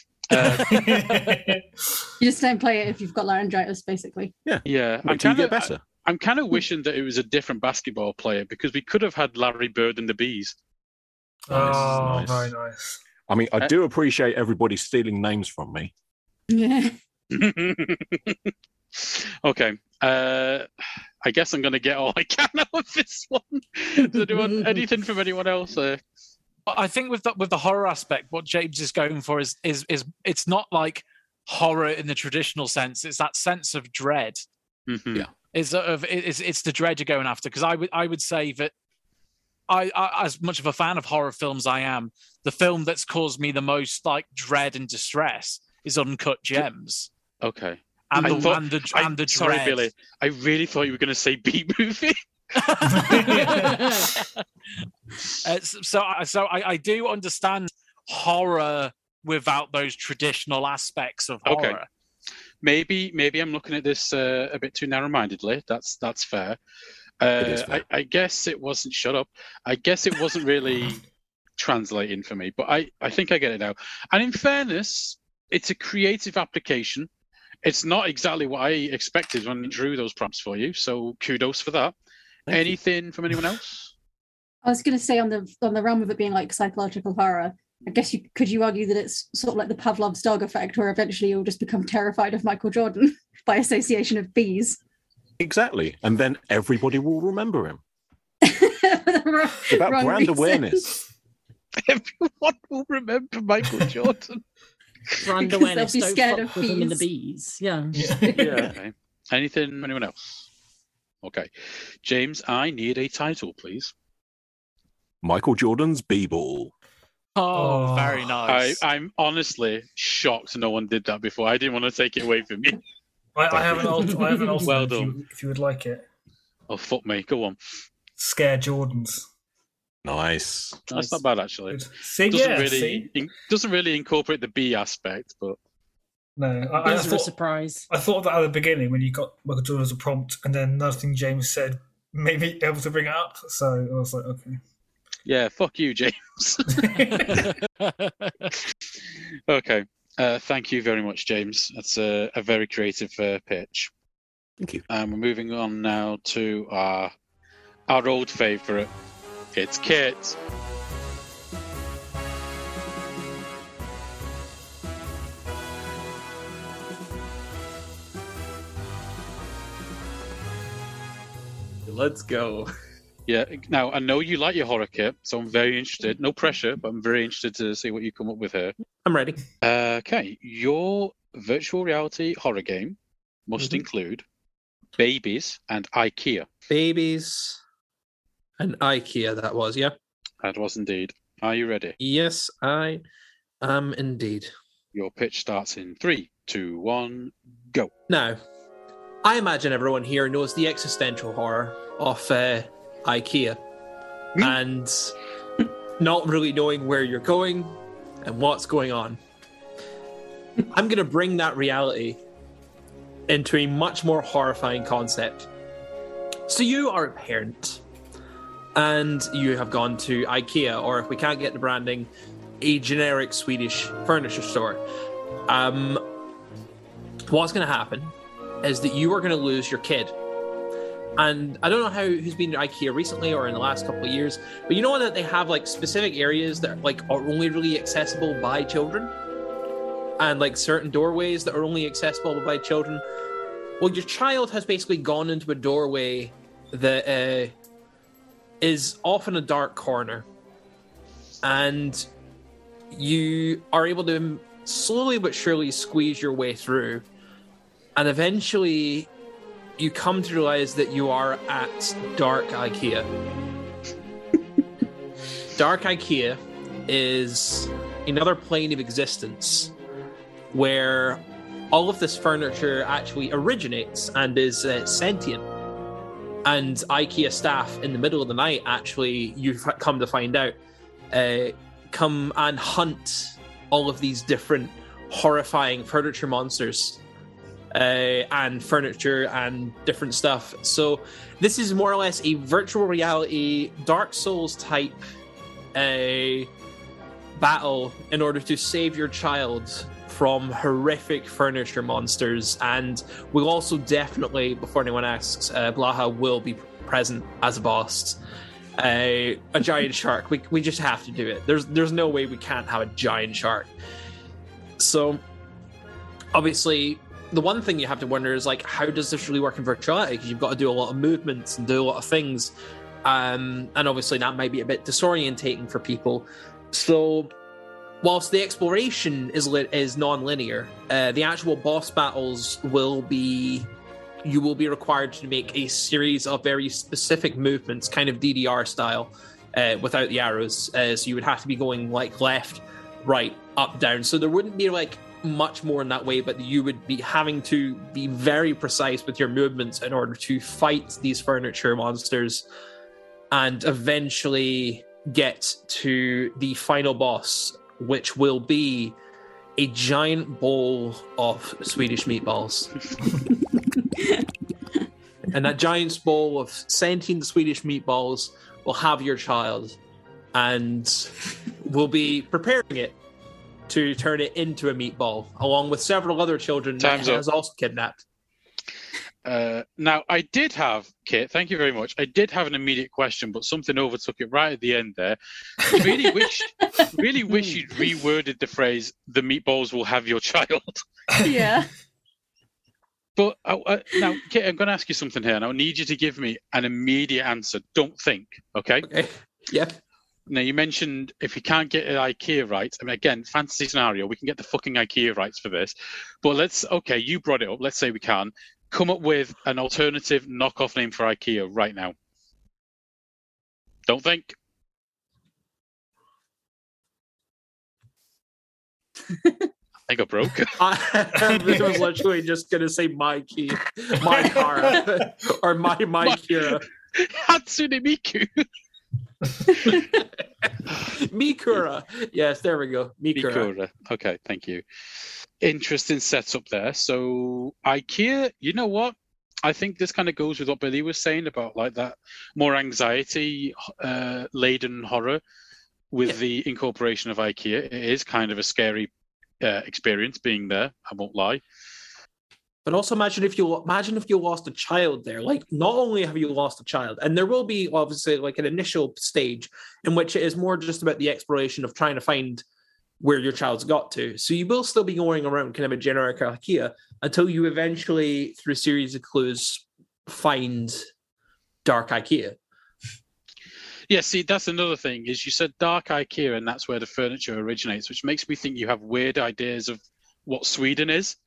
You just don't play it if you've got laryngitis, basically. Yeah. Until you get better. I'm kind of wishing that it was a different basketball player because we could have had Larry Bird and the Bees. Nice. Very nice. I mean, I do appreciate everybody stealing names from me. Yeah. Okay. I guess I'm going to get all I can out of this one. Does anyone anything from anyone else? I think with the horror aspect, what James is going for is it's not like horror in the traditional sense. It's that sense of dread. Mm-hmm. Yeah. It's the dread you're going after. Because I would say that I as much of a fan of horror films I am, the film that's caused me the most like dread and distress is Uncut Gems. Okay. And the sorry, dread. Billy. I really thought you were going to say B movie. So I do understand horror without those traditional aspects of horror. Okay. Maybe I'm looking at this a bit too narrow-mindedly. That's fair. It is fair. I guess it wasn't. Shut up. I guess it wasn't really translating for me, but I think I get it now. And in fairness, it's a creative application. It's not exactly what I expected when I drew those prompts for you. So kudos for that. Anything from anyone else? I was going to say on the realm of it being like psychological horror, I guess could you argue that it's sort of like the Pavlov's dog effect, where eventually you'll just become terrified of Michael Jordan by association of bees. Exactly, and then everybody will remember him. It's about brand awareness. Everyone will remember Michael Jordan. Brand awareness. They'll be scared of with him in the bees. bees. Yeah. Okay. Anything? Anyone else? Okay, James, I need a title, please. Michael Jordan's B-Ball. Oh, very nice. I'm honestly shocked no one did that before. I didn't want to take it away from you. I have an alternate Well done. if you would like it. Oh, fuck me. Go on. Scare Jordans. Nice. That's not bad, actually. See, doesn't really incorporate the B aspect, but... No, I thought, a surprise. I thought that at the beginning when you got Michael Jordan as a prompt, and then nothing James said made me able to bring it up. So I was like, okay. Yeah, fuck you, James. Okay. Thank you very much, James. That's a very creative pitch. Thank you. And we're moving on now to our old favourite. It's Kit. Let's go. Yeah. Now, I know you like your horror, Kit, so I'm very interested. No pressure, but I'm very interested to see what you come up with here. I'm ready. Okay. Your virtual reality horror game must include babies and IKEA. Babies and IKEA, that was, yeah? That was indeed. Are you ready? Yes, I am indeed. Your pitch starts in 3, 2, 1, go. Now, I imagine everyone here knows the existential horror of IKEA and not really knowing where you're going and what's going on. I'm going to bring that reality into a much more horrifying concept. So you are a parent, and you have gone to IKEA, or if we can't get the branding, a generic Swedish furniture store. What's going to happen is that you are going to lose your kid. And I don't know who's been to IKEA recently or in the last couple of years, but you know that they have like specific areas that are only really accessible by children, and like certain doorways that are only accessible by children. Well, your child has basically gone into a doorway that is often a dark corner, and you are able to slowly but surely squeeze your way through, and eventually you come to realize that you are at Dark IKEA. Dark IKEA is another plane of existence where all of this furniture actually originates and is sentient. And IKEA staff in the middle of the night, actually, you've come to find out, come and hunt all of these different horrifying furniture monsters and furniture and different stuff. So this is more or less a virtual reality Dark Souls type battle in order to save your child from horrific furniture monsters. And we'll also definitely, before anyone asks, Blaha will be present as a boss. A giant shark. We just have to do it. There's no way we can't have a giant shark. So obviously the one thing you have to wonder is, like, how does this really work in virtuality? Because you've got to do a lot of movements and do a lot of things. And obviously that might be a bit disorientating for people. So whilst the exploration is non-linear, the actual boss battles will be... You will be required to make a series of very specific movements, kind of DDR style, without the arrows. So you would have to be going like left, right, up, down. So there wouldn't be like much more in that way, but you would be having to be very precise with your movements in order to fight these furniture monsters and eventually get to the final boss, which will be a giant bowl of Swedish meatballs. And that giant bowl of sentient Swedish meatballs will have your child, and we'll be preparing it to turn it into a meatball, along with several other children that has also kidnapped. Now, I did have, Kit, thank you very much. I did have an immediate question, but something overtook it right at the end there. Really wish you'd reworded the phrase, the meatballs will have your child. Yeah. But now, Kit, I'm going to ask you something here, and I need you to give me an immediate answer. Don't think, okay? Okay. Yeah. Now, you mentioned if you can't get an IKEA right, I mean, again, fantasy scenario, we can get the fucking IKEA rights for this. But okay, you brought it up. Let's say we can. Come up with an alternative knockoff name for IKEA right now. Don't think. I think I broke. I was literally just going to say my Kara, or my Kira. Hatsune Miku. Mikura. Yes, there we go. Mikura. Okay, thank you. Interesting setup there. So IKEA, you know what? I think this kind of goes with what Billy was saying about like that more anxiety laden horror with the incorporation of IKEA. It is kind of a scary experience being there, I won't lie. But also imagine if you lost a child there. Like, not only have you lost a child, and there will be obviously like an initial stage in which it is more just about the exploration of trying to find where your child's got to. So you will still be going around kind of a generic IKEA until you eventually, through a series of clues, find Dark IKEA. Yeah, see, that's another thing, is you said Dark IKEA, and that's where the furniture originates, which makes me think you have weird ideas of what Sweden is.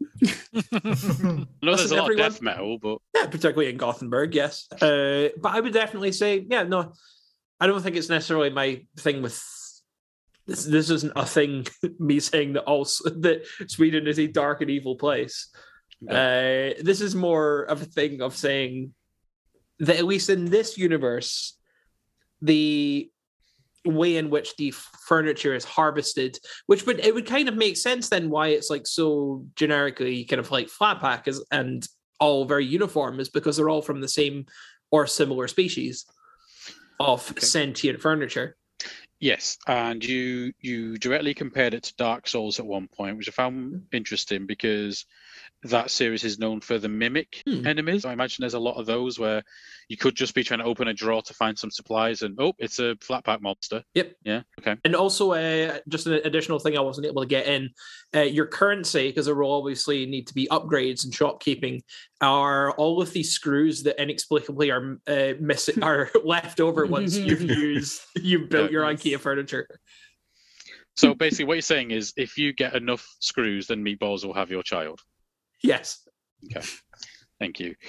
I know there's a lot of death metal, but... Yeah, particularly in Gothenburg, yes. But I would definitely say, I don't think it's necessarily my thing with... This isn't a thing, me saying that Sweden is a dark and evil place. No. This is more of a thing of saying that at least in this universe, the way in which the furniture is harvested, it would kind of make sense then why it's like so generically kind of like flat pack and all very uniform, is because they're all from the same or similar species of sentient furniture. Yes, and you directly compared it to Dark Souls at one point, which I found interesting because that series is known for the mimic enemies. I imagine there's a lot of those where you could just be trying to open a drawer to find some supplies and, it's a flat pack monster. Yep. Yeah, okay. And also, just an additional thing I wasn't able to get in, your currency, because there will obviously need to be upgrades and shopkeeping, are all of these screws that inexplicably are missing, are left over once you've built your IKEA furniture. So basically what you're saying is if you get enough screws, then Meatballs will have your child. Yes. Okay. Thank you.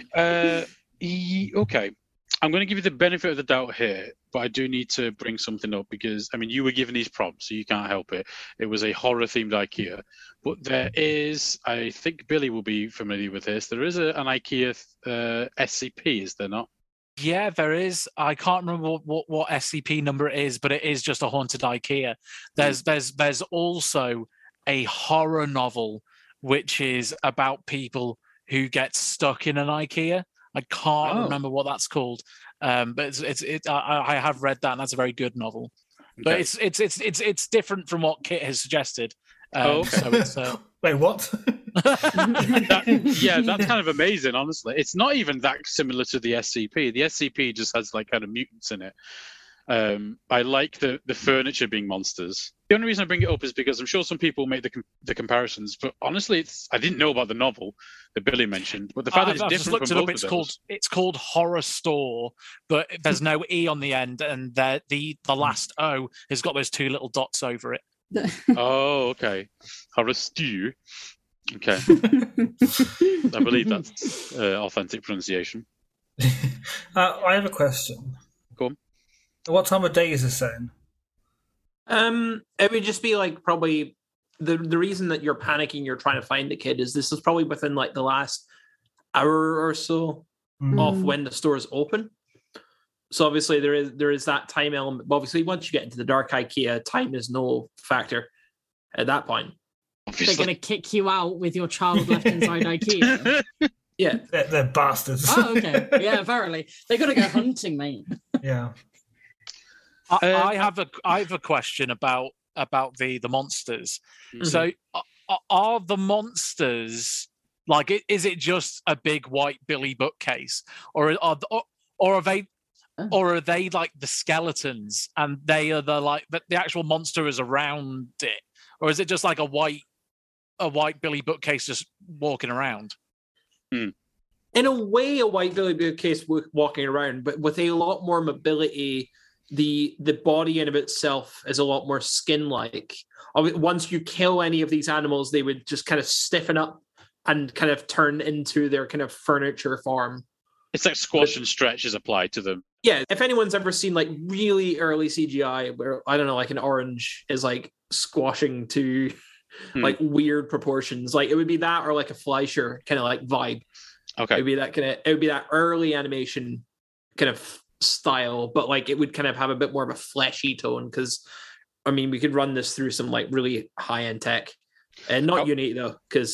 Okay. I'm going to give you the benefit of the doubt here, but I do need to bring something up because, I mean, you were given these prompts, so you can't help it. It was a horror-themed IKEA. But there is, I think Billy will be familiar with this, there is an IKEA SCP, is there not? Yeah, there is. I can't remember what SCP number it is, but it is just a haunted IKEA. There's also a horror novel which is about people who get stuck in an IKEA. I can't remember what that's called, but I have read that, and that's a very good novel. Okay. But it's different from what Kit has suggested. So it's, Wait, what? That's kind of amazing, honestly. It's not even that similar to the SCP. The SCP just has like kind of mutants in it. I like the furniture being monsters. The only reason I bring it up is because I'm sure some people make the comparisons, but honestly, I didn't know about the novel that Billy mentioned. But the fact that it's different from both of those. It's called Horror Store, but there's no E on the end, and the last O has got those two little dots over it. Oh, okay. Horror Stew. Okay. I believe that's authentic pronunciation. I have a question. Go on. What time of day is this then? It would just be like probably the reason that you're panicking, you're trying to find the kid, is this is probably within like the last hour or so of when the store is open. So obviously there is that time element. But obviously, once you get into the dark IKEA, time is no factor at that point. They're going to kick you out with your child left inside IKEA. Yeah, they're bastards. Oh, okay. Yeah, apparently they're going to go hunting, mate. Yeah. I have a question about the monsters. Mm-hmm. So, are the monsters like? Is it just a big white Billy bookcase, or are they like the skeletons and they are the actual monster is around it, or is it just like a white Billy bookcase just walking around? In a way, a white Billy bookcase walking around, but with a lot more mobility. The body in of itself is a lot more skin-like. Once you kill any of these animals, they would just kind of stiffen up and kind of turn into their kind of furniture form. It's like squash and stretch is applied to them. Yeah, if anyone's ever seen like really early CGI where, I don't know, like an orange is like squashing to like weird proportions, like it would be that or like a Fleischer kind of like vibe. Okay. It would be that early animation kind of style, but like it would kind of have a bit more of a fleshy tone because I mean we could run this through some like really high-end tech and not Unity though because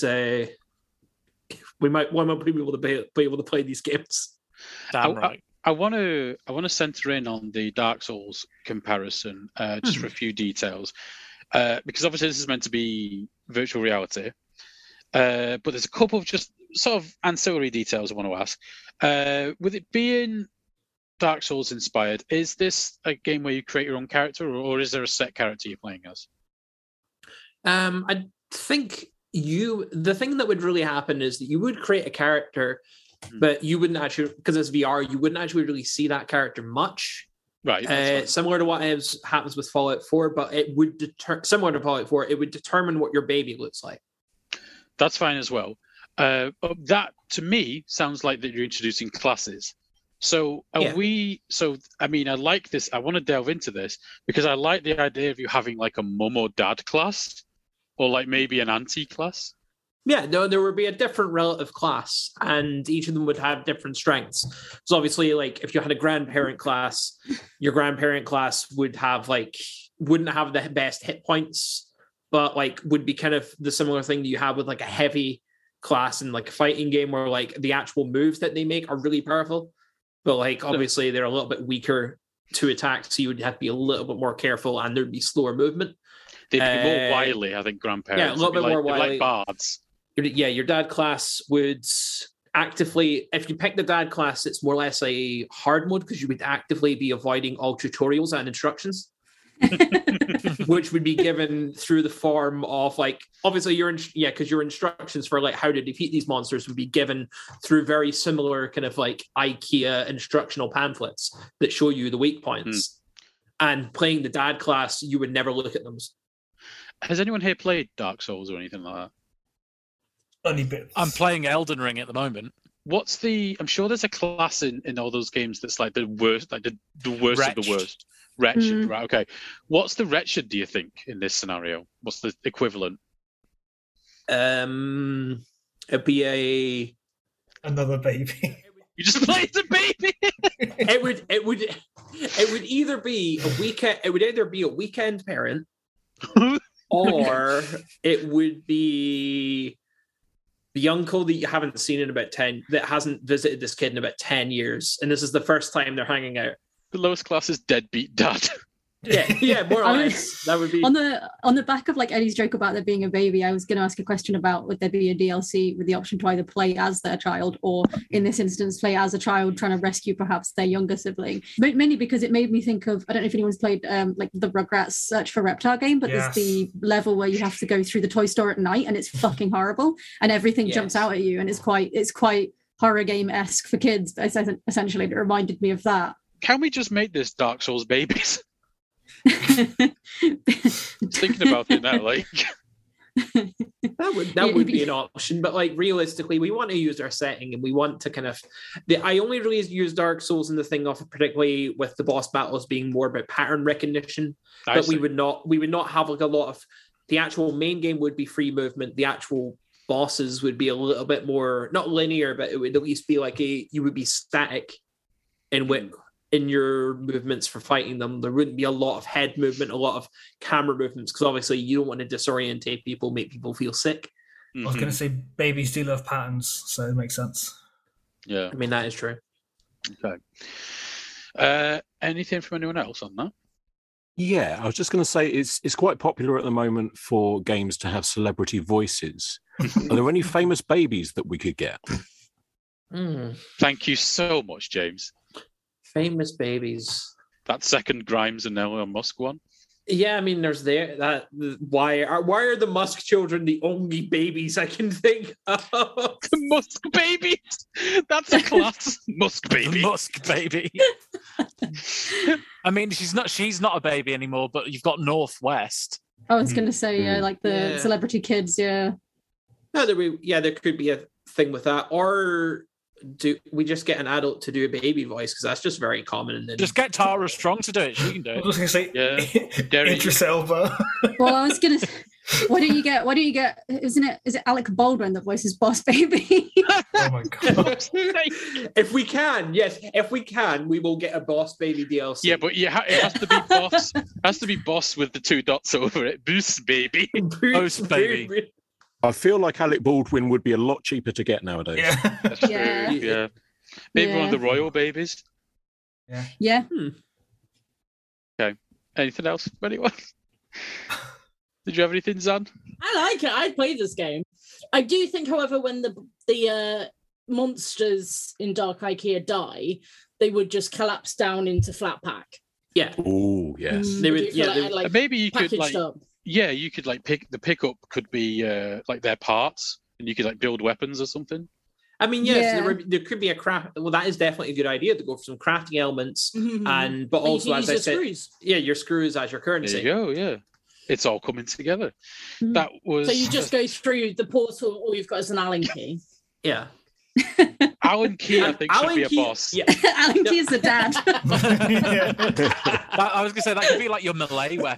we might be able to be able to play these games. Damn right. I want to center in on the Dark Souls comparison just for a few details because obviously this is meant to be virtual reality but there's a couple of just sort of ancillary details I want to ask. With it being Dark Souls inspired, is this a game where you create your own character or is there a set character you're playing as? I think the thing that would really happen is that you would create a character, but you wouldn't actually, because it's VR, you wouldn't actually really see that character much. Right. Similar to what happens with Fallout 4, but it would similar to Fallout 4, it would determine what your baby looks like. That's fine as well. That to me sounds like that you're introducing classes. So I mean, I like this. I want to delve into this because I like the idea of you having like a mum or dad class or like maybe an auntie class. Yeah, no, there would be a different relative class, and each of them would have different strengths. So obviously, like if you had a grandparent class, your grandparent class would have wouldn't have the best hit points, but like would be kind of the similar thing that you have with like a heavy class in like a fighting game where like the actual moves that they make are really powerful, but like obviously they're a little bit weaker to attack, so you would have to be a little bit more careful, and there'd be slower movement. They'd be more wily, I think. Grandparents, yeah, a little bit more wily, like bards. Yeah, your dad class would actively, if you pick the dad class, it's more or less a hard mode because you would actively be avoiding all tutorials and instructions, which would be given through the form of like, obviously because your instructions for like how to defeat these monsters would be given through very similar kind of like IKEA instructional pamphlets that show you the weak points. And playing the dad class, you would never look at them. Has anyone here played Dark Souls or anything like that? Only bits. I'm playing Elden Ring at the moment. I'm sure there's a class in all those games that's like the worst, like the worst Wretched. of the worst. Wretched, right? Okay. What's the wretched? Do you think in this scenario? What's the equivalent? It'd be another baby. You just played the baby. It would either be a weekend. It would either be a weekend parent, or it would be the uncle that you haven't seen in about 10, that hasn't visited this kid in about 10 years, and this is the first time they're hanging out. The lowest class is deadbeat dad. Yeah, more or less. That would be on the back of like Eddie's joke about there being a baby. I was going to ask a question about would there be a DLC with the option to either play as their child or, in this instance, play as a child trying to rescue perhaps their younger sibling. But mainly because it made me think of, I don't know if anyone's played like the Rugrats Search for Reptile game, but there's the level where you have to go through the toy store at night, and it's fucking horrible, and everything jumps out at you, and it's quite horror game-esque for kids. But essentially, it reminded me of that. Can we just make this Dark Souls babies? Thinking about it now, like that would be an option, but like realistically, we want to use our setting, and we want to kind of. I only really use Dark Souls in the thing off, particularly with the boss battles being more about pattern recognition. But we would not have like a lot of the actual main game would be free movement. The actual bosses would be a little bit more not linear, but it would at least be like you would be static in your movements for fighting them. There wouldn't be a lot of head movement, a lot of camera movements, because obviously you don't want to disorientate people, make people feel sick. I was going to say babies do love patterns, so it makes sense. Yeah. I mean, that is true. Okay. Anything from anyone else on that? Yeah, I was just going to say it's quite popular at the moment for games to have celebrity voices. Are there any famous babies that we could get? Thank you so much, James. Famous babies. That second Grimes and Elon Musk one. Yeah, I mean, there's that. Why are the Musk children the only babies I can think of? The Musk babies. That's a class. Musk baby. Musk baby. I mean, she's not a baby anymore, but you've got Northwest. I was going to say, like the celebrity kids. Yeah. No, there could be a thing with that, or do we just get an adult to do a baby voice, because that's just very common. Just get Tara Strong to do it. She can do it. I was going to say, Idris Elba. Well, I was going to. Why don't you get? Is it Alec Baldwin that voices Boss Baby? Oh my god! If we can, we will get a Boss Baby DLC. Yeah, but it has to be Boss. Has to be Boss with the 2 dots over it. Boost Baby. Boost Baby. I feel like Alec Baldwin would be a lot cheaper to get nowadays. Yeah. That's true. Yeah. Maybe one of the royal babies. Yeah. Okay. Anything else? Anyone? Did you have anything, Zan? I like it. I played this game. I do think, however, when the monsters in Dark IKEA die, they would just collapse down into flat pack. Yeah. Oh, yes. They would. Maybe you could up. Yeah, you could the pickup could be like their parts, and you could like build weapons or something. I mean, yes, there could be a craft. Well, that is definitely a good idea to go for some crafting elements, but also, as I said, your screws as your currency. There you go. Yeah, it's all coming together. That was. So you just go through the portal. All you've got is an Allen key. Yeah. Allen Key, I think, should be a boss. Yeah. Allen Key is the dad. I was going to say that could be like your melee weapon.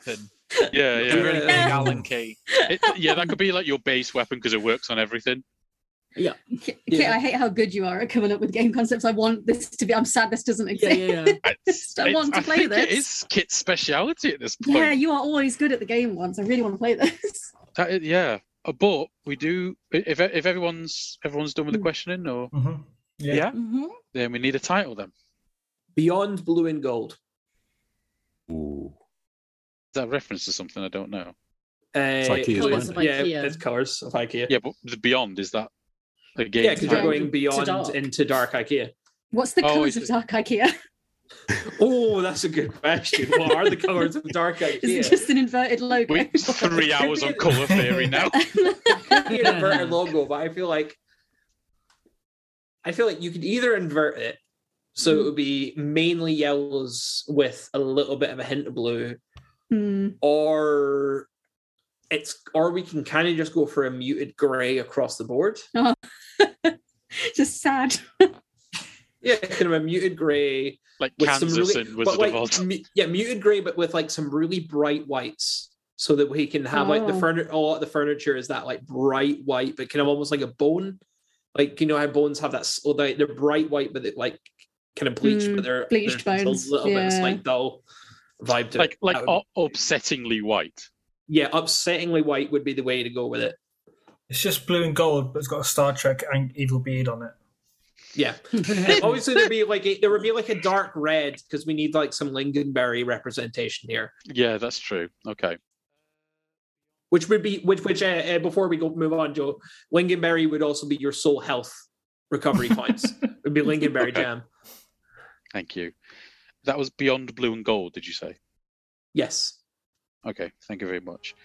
Yeah, A really big Allen key. That could be like your base weapon because it works on everything. Yeah. Kit, I hate how good you are at coming up with game concepts. I want this to be. I'm sad this doesn't exist. I want to play this. It is Kit's speciality at this point. Yeah, you are always good at the game ones. I really want to play this. But we do. If everyone's done with the questioning, or then we need a title. Then Beyond Blue and Gold. Ooh. Is that a reference to something I don't know? Colours of yeah, IKEA. it's Colours of IKEA. Yeah, but the Beyond, is that a game? Yeah, because you're title? going beyond into Dark IKEA. What's the colours of Dark IKEA? Oh, that's a good question. What are the colours of Dark IKEA? Is it just an inverted logo? We're 3 hours on colour theory now. It could be an inverted logo, but I feel like you could either invert it so it would be mainly yellows with a little bit of a hint of blue, or we can kind of just go for a muted grey across the board. Oh. Just sad. Yeah, kind of a muted grey, like with Kansas some really, and Wizard of Oz. Muted grey, but with like some really bright whites, so that we can have like the furniture. A lot of the furniture is that like bright white, but kind of almost like a bone. Like, you know how bones have that? They're bright white, but it like kind of bleached, but they're bleached bones. A little bit like dull vibe to it. Like upsettingly white. Yeah, upsettingly white would be the way to go with it. It's just blue and gold, but it's got a Star Trek and evil beard on it. Yeah. Obviously, there would be like a dark red because we need like some lingonberry representation here. Yeah, that's true. Okay. Which would be before we move on, Joe, lingonberry would also be your soul health recovery points. It would be lingonberry jam. Thank you. That was Beyond Blue and Gold, did you say? Yes. Okay, thank you very much.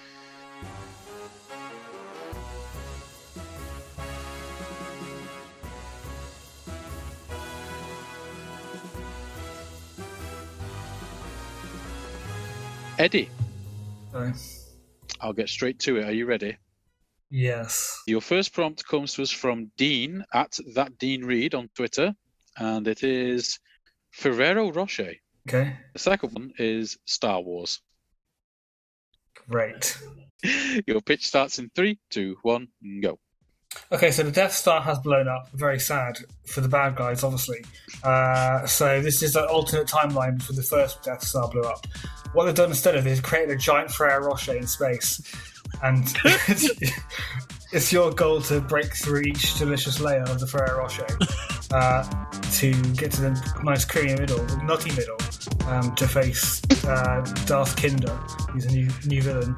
Eddie. Sorry. I'll get straight to it. Are you ready? Yes. Your first prompt comes to us from Dean at that Dean Reed on Twitter, and it is Ferrero Rocher. Okay. The second one is Star Wars. Great. Your pitch starts in 3, 2, 1, go. Okay, so the Death Star has blown up. Very sad for the bad guys, obviously. So this is an alternate timeline for the first Death Star blew up. What they've done instead of is created a giant Ferrero Rocher in space. And it's your goal to break through each delicious layer of the Ferrero Rocher to get to the nice creamy middle, nutty middle, to face Darth Kinder, who's a new villain.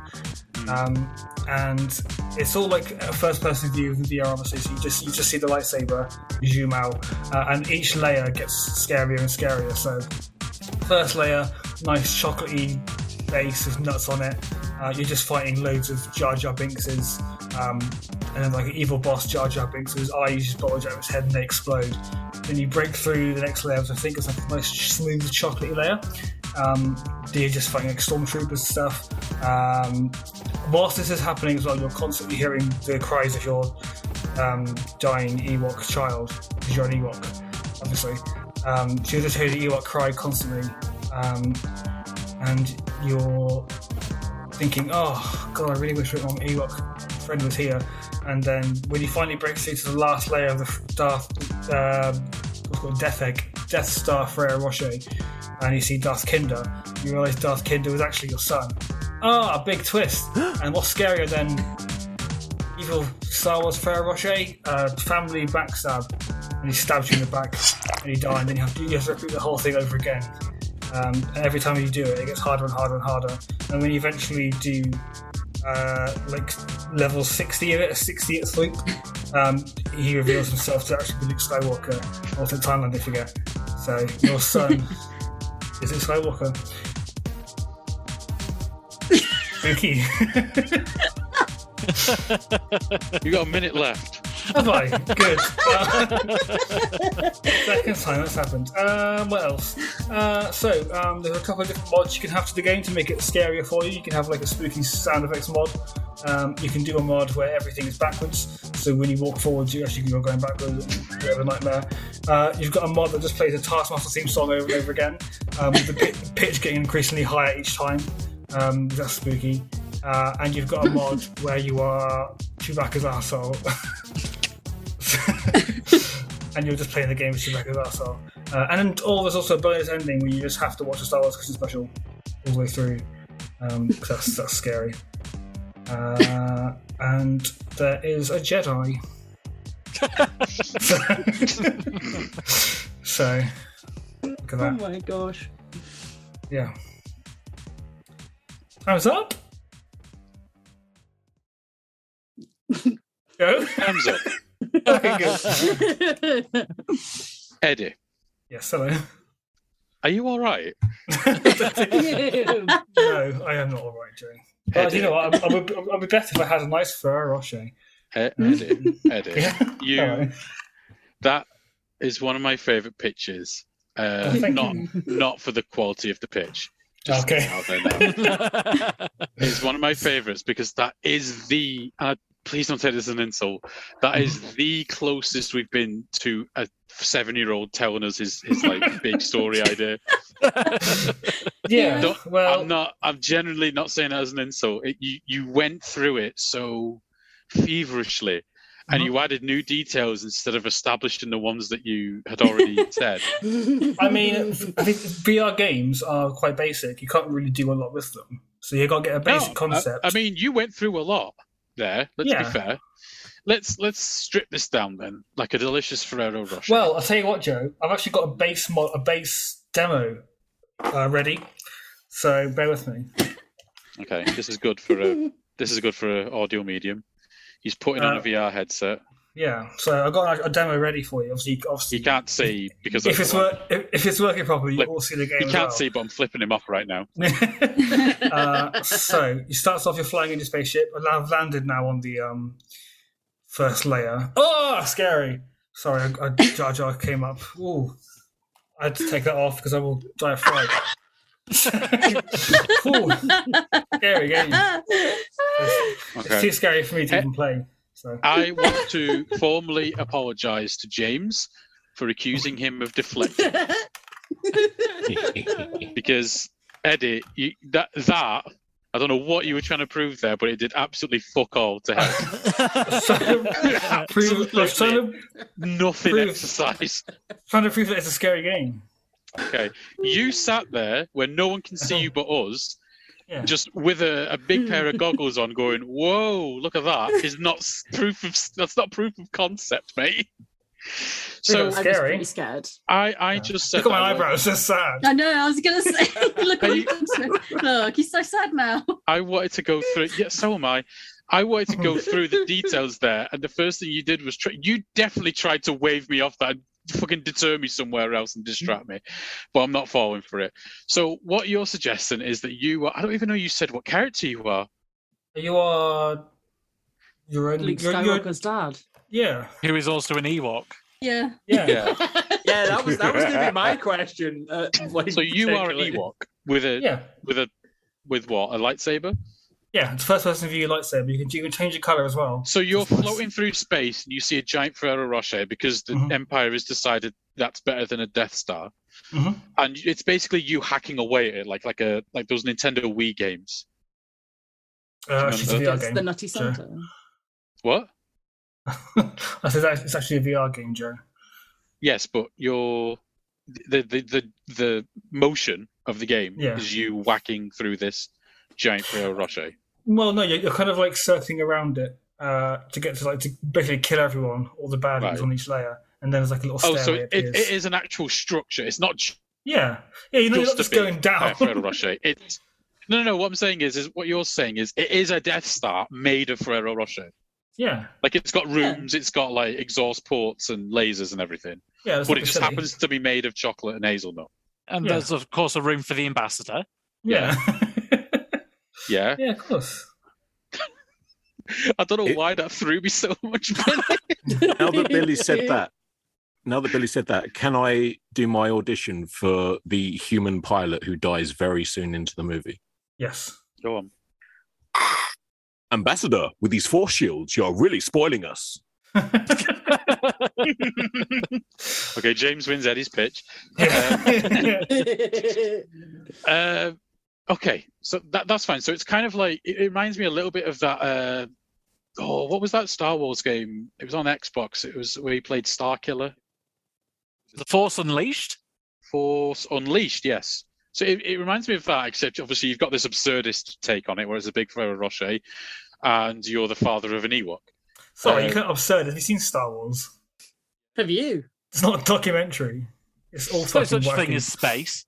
And it's all like a first-person view of the VR, obviously. So you just see the lightsaber, you zoom out, and each layer gets scarier and scarier. So, first layer, nice chocolatey base with nuts on it. You're just fighting loads of Jar Jar Binkses, and then like an evil boss, Jar Jar Binks, whose eyes just bulge out of his head and they explode. Then you break through the next layer, which I think is like a nice smooth chocolatey layer. You're just fighting like stormtroopers and stuff. Whilst this is happening as well, you're constantly hearing the cries of your dying Ewok child, because you're an Ewok, obviously. So you're just hearing the Ewok cry constantly, and you're thinking, oh god, I really wish my Ewok friend was here. And then when you finally break through to the last layer of the Death Star Ferrero Rocher, and you see Darth Kinder, you realise Darth Kinder was actually your son. A big twist. And what's scarier than evil Star Wars Ferrero Rocher? Family backstab. And he stabs you in the back, and you die, and then you have to repeat the whole thing over again. And every time you do it, it gets harder and harder and harder. And when you eventually do like level 60 of it, a 60th loop, he reveals himself to actually be Luke Skywalker. Alternate timeline, they forget. So your son is Luke Skywalker. Spooky. You got a minute left. Have I? Good. Second time that's happened. What else? There's a couple of different mods you can have to the game to make it scarier for you. You can have like a spooky sound effects mod. You can do a mod where everything is backwards, so when you walk forwards, you actually are going backwards. Bit of a nightmare. You've got a mod that just plays a Taskmaster theme song over and over again, with the pitch getting increasingly higher each time. That's spooky. And you've got a mod where you are Chewbacca's arsehole. And you're just playing the game with Chewbacca's arsehole. And there's also a bonus ending where you just have to watch the Star Wars Christmas special all the way through. Because that's scary. And there is a Jedi. So look at that. Oh my gosh. Yeah. Time's up. Go. Hands up. Okay, good. Eddie, Yes, hello. are you all right? No, I am not all right, Joe. But you know what? I'd be better if I had a nice Ferrero Rocher. Eddie, Yeah. you. Alright. That is one of my favourite pitches. Thank Not for the quality of the pitch. Just Okay. out there now. It's one of my favourites because that is the. Please don't take this as an insult. That is the closest we've been to a 7-year-old telling us his like big story idea. Yeah. Well, I'm generally not saying that as an insult. You went through it so feverishly, and you added new details instead of establishing the ones that you had already said. I mean, I think VR games are quite basic. You can't really do a lot with them, so you got to get a basic concept. I mean, you went through a lot there. Let's be fair. Let's strip this down then, like a delicious Ferrero Rocher. Well, I'll tell you what, Joe. I've actually got a base demo ready. So bear with me. Okay, this is good for an audio medium. He's putting on a VR headset. Yeah, so I've got a demo ready for you. Obviously you can't see because if it's working properly, you will see the game. You can't see, but I'm flipping him off right now. So you start off, you're flying in your spaceship, and I've landed now on the first layer. Oh, scary! Sorry, Jar Jar came up. Ooh, I had to take that off because I will die of fright. Ooh, scary game. It's too scary for me to even play. So. I want to formally apologise to James for accusing him of deflecting. Because, Eddie, that I don't know what you were trying to prove there, but it did absolutely fuck all to help. Nothing exercise. Trying to prove that it's a scary game. Okay. You sat there where no one can see you but us. Yeah. Just with a big pair of goggles on, going, "Whoa! Look at that!" Is not proof of that's not proof of concept, mate. So scary. I was pretty scared. I just said, look at my eyebrows. So sad. I know. I was gonna say, look, he's so sad now. I wanted to go through. Yeah, so am I. I wanted to go through the details there, and the first thing you did was you definitely tried to wave me off that. Fucking deter me somewhere else and distract me, but I'm not falling for it. So what you're suggesting is that you are, I don't even know you said what character you are. You are Luke Skywalker's dad. Yeah. Who is also an Ewok. Yeah. That was going to be my question. So you are an Ewok with what? A lightsaber? Yeah, it's first-person view lightsaber. You can change your color as well. So you're floating through space and you see a giant Ferrero Rocher because the Empire has decided that's better than a Death Star, and it's basically you hacking away at it, like those Nintendo Wii games. It's a VR game. The Nutty Santa. What? I said it's actually a VR game, Joe. Yes, but the motion of the game is you whacking through this giant Ferrero Rocher. Well, no, you're kind of like circling around it to get to basically kill everyone, all the baddies on each layer, and then there's like a little stairway. So it is an actual structure. It's not. You're not just going down. Ferrero Rocher. It's no. What I'm saying is what you're saying is it is a Death Star made of Ferrero Rocher. Yeah, like it's got rooms, it's got like exhaust ports and lasers and everything. Yeah, but it just happens to be made of chocolate and hazelnut. And there's of course a room for the ambassador. Yeah. Yeah, of course. I don't know why that threw me so much. Now that Billy said that, can I do my audition for the human pilot who dies very soon into the movie? Yes. Go on. Ambassador, with these force shields, you're really spoiling us. Okay, James wins Eddie's pitch. Okay, so that's fine. So it's kind of like it reminds me a little bit of that. What was that Star Wars game? It was on Xbox. It was where you played Starkiller. The Force Unleashed. Force Unleashed, yes. So it reminds me of that, except obviously you've got this absurdist take on it, where it's a big Ferrero Rocher, and you're the father of an Ewok. Sorry, you can't absurd. Have you seen Star Wars? Have you? It's not a documentary. It's all There's no fucking such wacky. thing as space.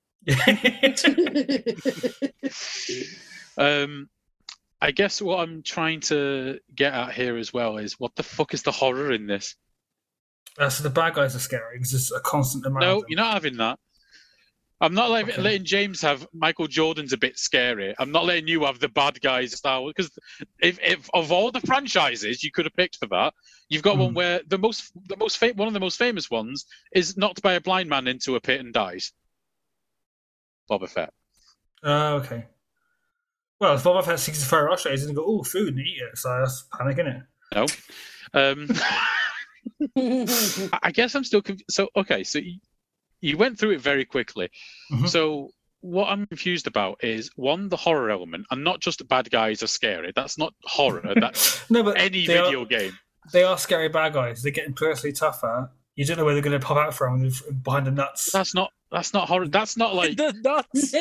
I guess what I'm trying to get at here as well is what the fuck is the horror in this? So the bad guys are scary because there's a constant amount. No, of them. you're not having that. I'm not letting James have Michael Jordan's a bit scary. I'm not letting you have the bad guys Star Wars, because if of all the franchises you could have picked for that, you've got one where one of the most famous ones is knocked by a blind man into a pit and dies. Boba Fett. Okay. Well, if Boba Fett sees a Ferrero Rocher, he's going to go, oh, food, and eat it. So that's panic, isn't it? No. I guess I'm still confused. So, okay, so you went through it very quickly. Mm-hmm. So what I'm confused about is, one, the horror element, and not just bad guys are scary. That's not horror. That's No, but any video game. They are scary bad guys. They're getting progressively tougher. You don't know where they're going to pop out from behind the nuts. That's not horror. That's not like The nuts.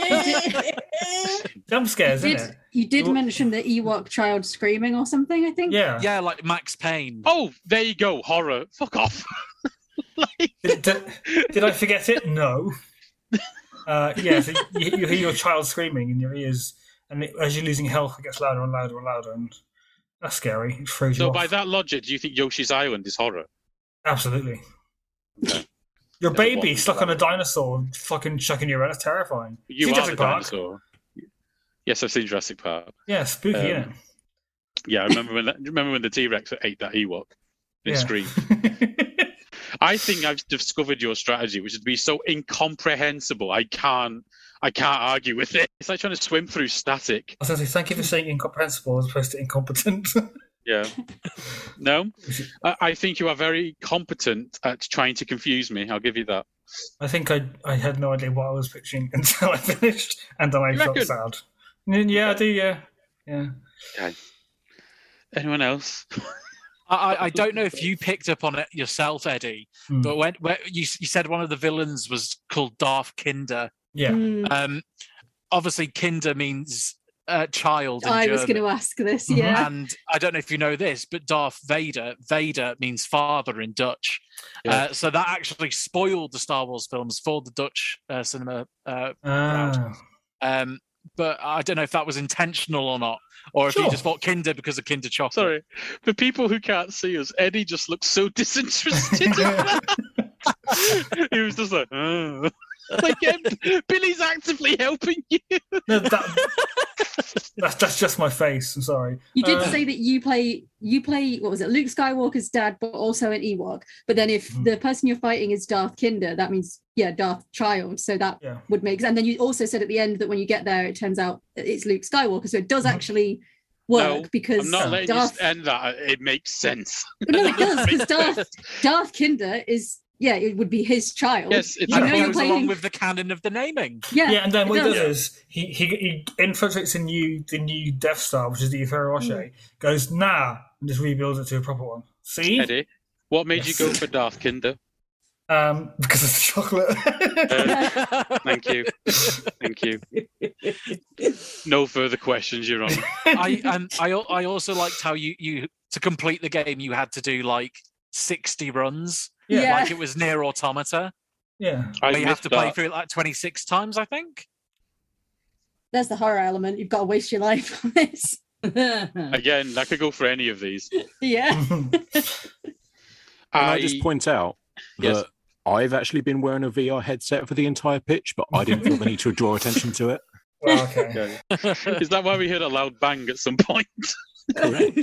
Jump scares, isn't it? You did mention the Ewok child screaming or something, I think. Yeah. Yeah, like Max Payne. Oh, there you go, horror. Fuck off. Did I forget it? No. Yeah, so you hear your child screaming in your ears, and as you're losing health, it gets louder and louder and louder, and that's scary. It throws you So off. by that logic, do you think Yoshi's Island is horror? Absolutely. Okay. Your Never baby watched stuck that. on a dinosaur and fucking chucking you around. That's terrifying. You See are Jurassic the Park? dinosaur. Yes, I've seen Jurassic Park. Yeah, spooky, isn't it? Yeah, I remember when the T-Rex ate that Ewok. It Yeah. screamed. I think I've discovered your strategy, which is to be so incomprehensible. I can't argue with it. It's like trying to swim through static. I was going to say, thank you for saying incomprehensible as opposed to incompetent. Yeah. No, I think you are very competent at trying to confuse me. I'll give you that. I think I had no idea what I was pitching until I finished, and then I You felt reckon? sad. Yeah, I do, yeah. Okay. Anyone else? I don't know if you picked up on it yourself, Eddie, but when you said one of the villains was called Darth Kinder. Yeah. Obviously, Kinder means child in I was German. going to ask this, yeah. And I don't know if you know this, but Darth Vader means father in Dutch. Yeah. So that actually spoiled the Star Wars films for the Dutch cinema crowd. But I don't know if that was intentional or not, or if you just thought Kinder because of Kinder chocolate. Sorry. For people who can't see us, Eddie just looks so disinterested. He was just like, oh. Like, Billy's actively helping you. No, that's just my face. I'm sorry. You did say that you play what was it, Luke Skywalker's dad, but also an Ewok. But then if the person you're fighting is Darth Kinder, that means Darth Child. So that would make sense. And then you also said at the end that when you get there, it turns out it's Luke Skywalker. So it does actually work because I'm not letting Darth. you end that. It makes sense. No, it does because Darth Kinder is. Yeah, it would be his child. Yes, it's And it you're goes playing- along with the canon of the naming. Yeah, and then what he it does is he infiltrates the new Death Star, which is the Ferrero Rocher, goes, nah, and just rebuilds it to a proper one. See? Eddie, what made you go for Darth Kinder? Because it's chocolate. Thank you. Thank you. No further questions, Your Honor. I also liked how you to complete the game you had to do like 60 runs. Yeah. Like it was near Automata. Yeah. Where you have to play through it like 26 times, I think. There's the horror element. You've got to waste your life on this. Again, that could go for any of these. Yeah. Can I just point out that I've actually been wearing a VR headset for the entire pitch, but I didn't feel the need to draw attention to it. Well, okay. Is that why we heard a loud bang at some point? Correct.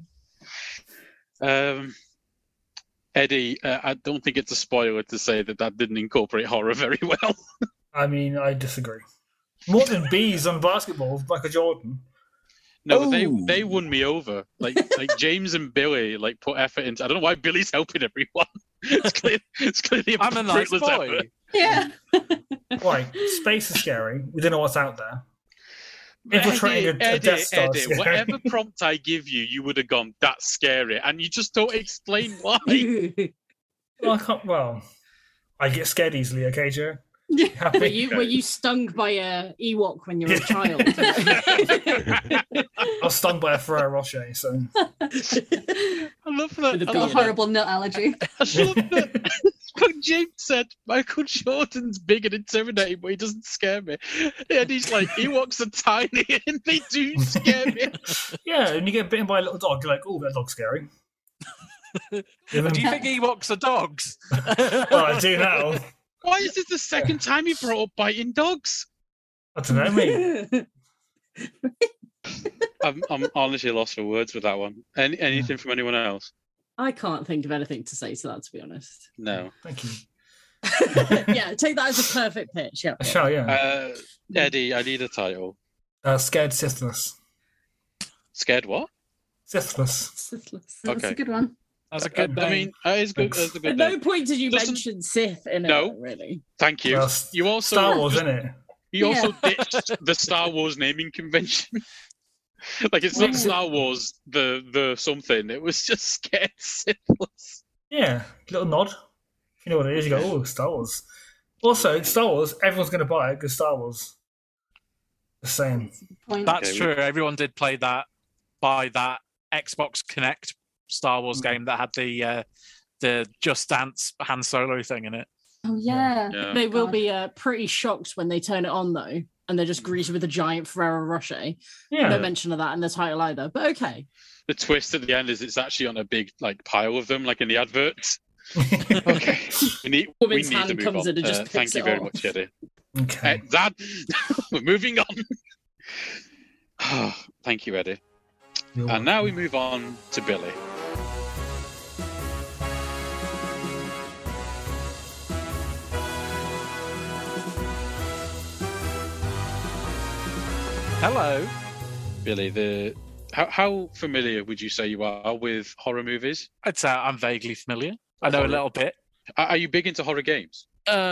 Eddie, I don't think it's a spoiler to say that didn't incorporate horror very well. I mean, I disagree. More than bees on basketball with Michael Jordan. No, but they won me over. Like James and Billy put effort into. I don't know why Billy's helping everyone. It's clearly I'm a nice fruitless boy. effort. Yeah. Right, space is scary. We don't know what's out there. Infiltrating a Death Star. Eddie, whatever prompt I give you, you would have gone, that's scary. And you just don't explain why. Well, I get scared easily, okay, Joe? Were you stung by a Ewok when you were a child? I was stung by a Ferrero Rocher, so... I love that. Got a horrible nut allergy. I love that. What James said, Michael Jordan's big and intimidating, but he doesn't scare me. And he's like, Ewoks are tiny and they do scare me. Yeah, and you get bitten by a little dog, you're like, oh, that dog's scary. Do you think Ewoks are dogs? Well, I do now. Why is this the second time you brought up biting dogs? I don't know, mate. I'm honestly lost for words with that one. Anything from anyone else? I can't think of anything to say to that, to be honest. No. Thank you. Yeah, take that as a perfect pitch. Yeah. I shall, yeah. Eddie, I need a title. Scared Sithless. Scared what? Sithless. That's a good one. That's a good name. I mean, that is good. That's a good At name. no point did you mention Sith in it, really. Thank you. Well, You also Star Wars, isn't it? You also ditched the Star Wars naming convention. Like it's not Star Wars the something. It was just Scared Sithless. Yeah, little nod. If you know what it is, you go, oh, Star Wars. Also, Star Wars, everyone's going to buy it because Star Wars. The same. That's true. Everyone did buy that Xbox Connect Star Wars game that had the Just Dance Han Solo thing in it. Oh yeah. They will be pretty shocked when they turn it on though, and they're just greeted with a giant Ferrero Rocher. Yeah. No mention of that in the title either, but okay. The twist at the end is it's actually on a big pile of them, like in the adverts. Okay, we need to move on. Thank you very much, Eddie. Okay. We're moving on. Thank you, Eddie. And now we move on to Billy. Hello. Billy, how familiar would you say you are with horror movies? I'd say I'm vaguely familiar. I know a little bit. Are you big into horror games?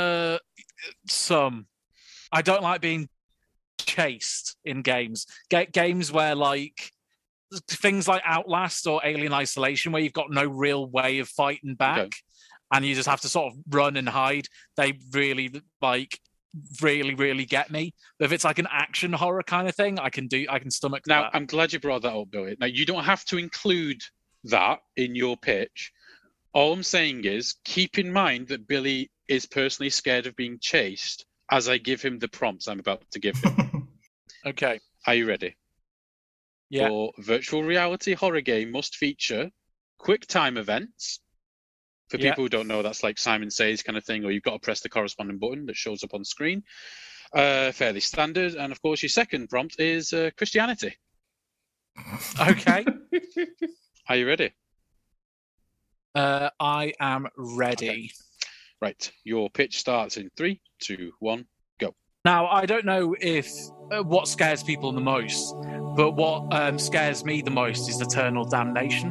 Some. I don't like being chased in games. Games where like things like Outlast or Alien Isolation, where you've got no real way of fighting back, and you just have to sort of run and hide. They really really get me. But if it's like an action horror kind of thing, I can stomach that. Now, I'm glad you brought that up, Billy. Now, you don't have to include that in your pitch. All I'm saying is keep in mind that Billy is personally scared of being chased as I give him the prompts I'm about to give him. Okay. Are you ready? Yeah. Your virtual reality horror game must feature quick time events. For people who don't know, that's like Simon Says kind of thing, or you've got to press the corresponding button that shows up on screen. Fairly standard. And of course, your second prompt is Christianity. Okay. Are you ready? I am ready. Okay. Right. Your pitch starts in 3, 2, 1, go. Now, I don't know if what scares people the most, but what scares me the most is eternal damnation.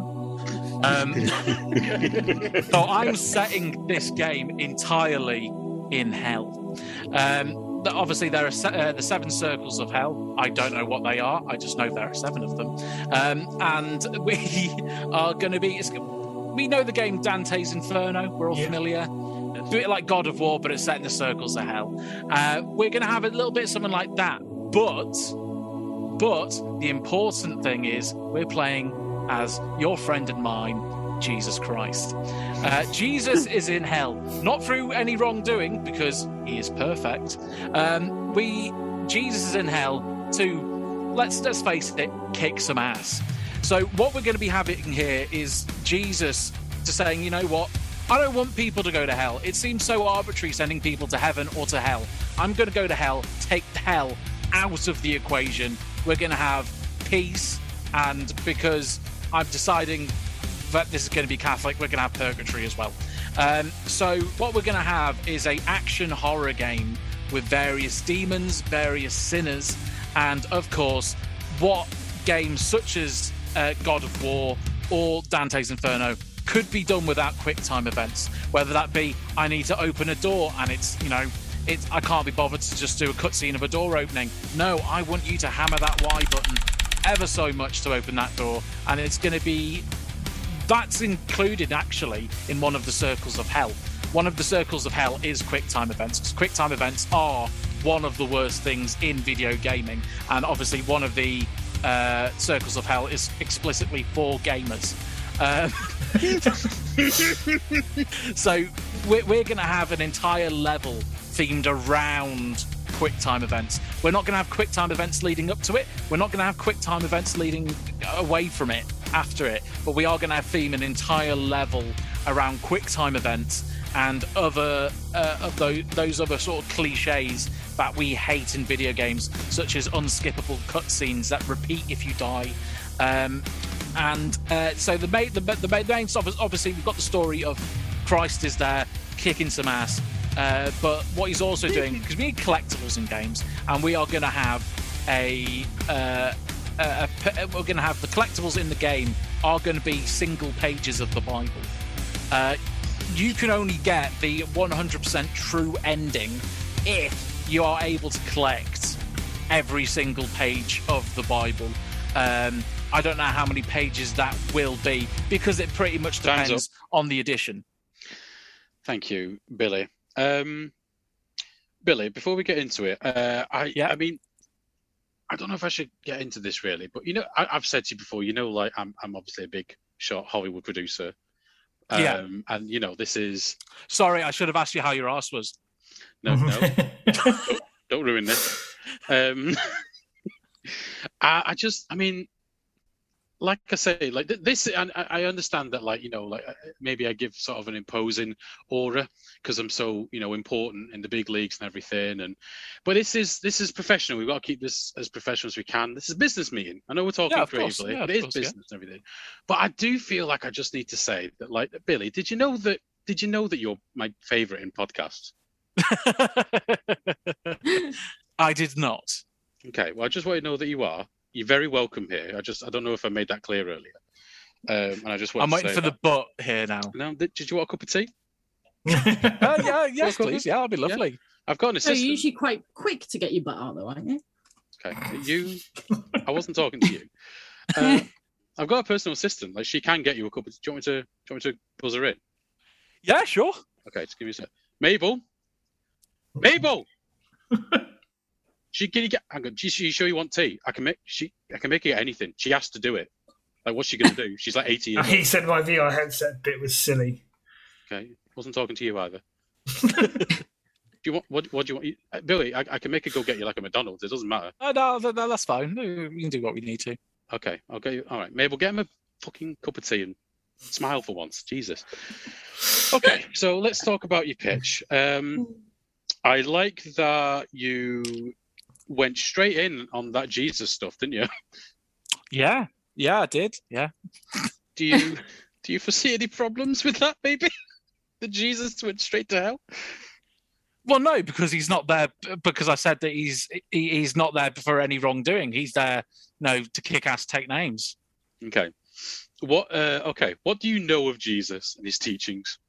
So I'm setting this game entirely in hell. Obviously, there are the 7 circles of hell. I don't know what they are. I just know there are 7 of them. And we are going to be... We know the game Dante's Inferno. We're all familiar. Do it like God of War, but it's set in the circles of hell. We're going to have a little bit of something like that. But the important thing is we're playing as your friend and mine, Jesus Christ. Jesus is in hell, not through any wrongdoing, because he is perfect. Jesus is in hell to, let's face it, kick some ass. So what we're going to be having here is Jesus just saying, you know what? I don't want people to go to hell. It seems so arbitrary sending people to heaven or to hell. I'm going to go to hell, take hell out of the equation. We're going to have peace, and because I'm deciding that this is going to be Catholic, we're going to have purgatory as well. So what we're going to have is a action horror game with various demons, various sinners, and of course, what games such as God of War or Dante's Inferno could be done without quick time events. Whether that be I need to open a door and it's, I can't be bothered to just do a cutscene of a door opening. No, I want you to hammer that Y button ever so much to open that door, and it's going to be... That's included, actually, in one of the circles of hell. One of the circles of hell is QuickTime events, because QuickTime events are one of the worst things in video gaming, and obviously one of the circles of hell is explicitly for gamers. So we're going to have an entire level themed around QuickTime events. We're not going to have QuickTime events leading up to it. We're not going to have QuickTime events leading away from it after it. But we are going to theme an entire level around QuickTime events and other of those other sort of cliches that we hate in video games, such as unskippable cutscenes that repeat if you die. So the main stuff is obviously we've got the story of Christ is there kicking some ass, but what he's also doing, because we need collectibles in games, and we are going to have we're going to have the collectibles in the game are going to be single pages of the Bible. You can only get the 100% true ending if you are able to collect every single page of the Bible. I don't know how many pages that will be, because it pretty much depends on the edition. Thank you, Billy. Billy, before we get into it, I mean, I don't know if I should get into this really, but I've said to you before, like I'm obviously a big shot Hollywood producer. And this is... Sorry, I should have asked you how your arse was. No. don't ruin this. I mean, like I say, like this, and I understand that, like, maybe I give sort of an imposing aura because I'm so, important in the big leagues and everything. But this is professional. We've got to keep this as professional as we can. This is a business meeting. I know we're talking creatively, but it is business and everything. But I do feel like I just need to say that, like, Billy, did you know that you're my favorite in podcasts? I did not. Okay, well, I just want to know that you are. You're very welcome here. I don't know if I made that clear earlier. And I just want I'm waiting for the butt here now. No, did you want a cup of tea? Yes, please. Yeah, that'll be lovely. Yeah. I've got an assistant. You're usually quite quick to get your butt out, though, aren't you? Okay, I wasn't talking to you. I've got a personal assistant. Like, she can get you a cup of tea. Do you want me to buzz her in? Yeah, sure. Okay, just give me a sec. Mabel. Can you get? Hang on. You sure you want tea? I can make her get anything. She has to do it. Like, what's she gonna do? She's like 80 years old. He said my VR headset bit was silly. Okay, wasn't talking to you either. Do you want? What do you want? Billy, I can make her go get you like a McDonald's. It doesn't matter. No, that's fine. We can do what we need to. Okay, I'll get you. All right, Mabel, get him a fucking cup of tea and smile for once. Jesus. Okay, so let's talk about your pitch. I like that you went straight in on that Jesus stuff, didn't you? Yeah, I did. Yeah. Do you foresee any problems with that, maybe? That Jesus went straight to hell? Well, no, because he's not there. Because I said that he's not there for any wrongdoing. He's there, to kick ass, take names. Okay. What do you know of Jesus and his teachings?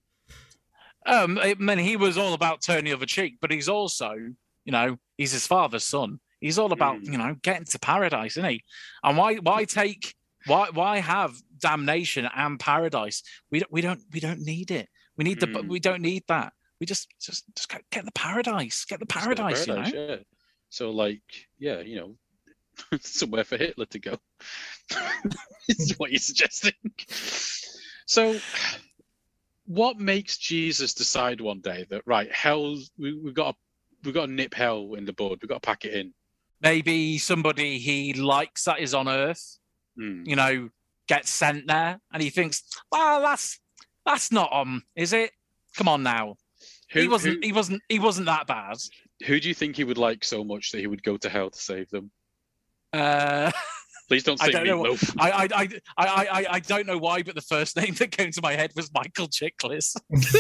I mean, he was all about turning the other cheek, but he's also, he's his father's son. He's all about, getting to paradise, isn't he? And why have damnation and paradise? We don't need it. We need we don't need that. We just get the paradise. Get the paradise, Yeah. So, like, yeah, somewhere for Hitler to go. Is what you're suggesting. So, what makes Jesus decide one day that, right, hell, we've got to nip hell in the bud. We've got to pack it in. Maybe somebody he likes that is on Earth, gets sent there, and he thinks, well, that's not on, is it? Come on now. He wasn't that bad. Who do you think he would like so much that he would go to hell to save them? Please don't say Meatloaf. I don't know why, but the first name that came to my head was Michael Chiklis.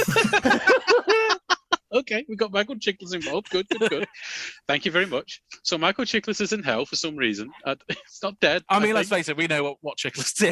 Okay, we got Michael Chiklis involved. Good. Thank you very much. So Michael Chiklis is in hell for some reason. It's not dead. I mean, let's face it, we know what Chiklis did.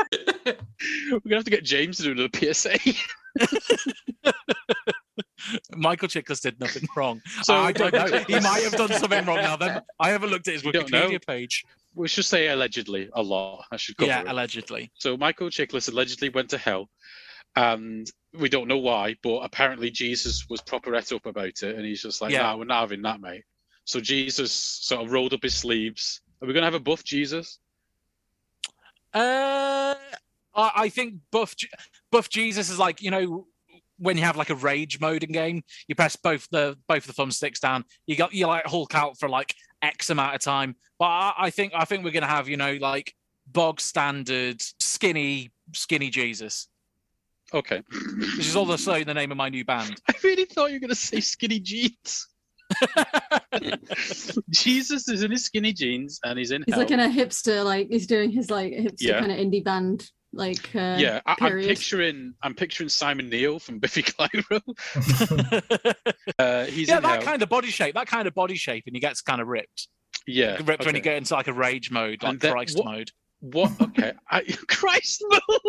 We're going to have to get James to do another PSA. Michael Chiklis did nothing wrong. So I don't know. He might have done something wrong now. Then I haven't looked at his Wikipedia page. We should say allegedly a lot. I should cover it. Allegedly. So Michael Chiklis allegedly went to hell, and we don't know why, but apparently Jesus was proper et up about it, and he's just like, nah, we're not having that, mate. So Jesus sort of rolled up his sleeves. Are we going to have a buff Jesus? I think buff Jesus is like, when you have like a rage mode in game, you press both the thumbsticks down. You like Hulk out for like X amount of time. But I think we're gonna have like bog standard skinny Jesus. Okay. Which is also the name of my new band. I really thought you were gonna say skinny jeans. Jesus is in his skinny jeans and he's hell. like in a hipster, like he's doing his like hipster kind of indie band. I'm picturing Simon Neil from Biffy Clyro. He's that kind of body shape, and he gets kind of ripped. Yeah, ripped when you get into like a rage mode, like Christ mode. What? Okay, Christ mode.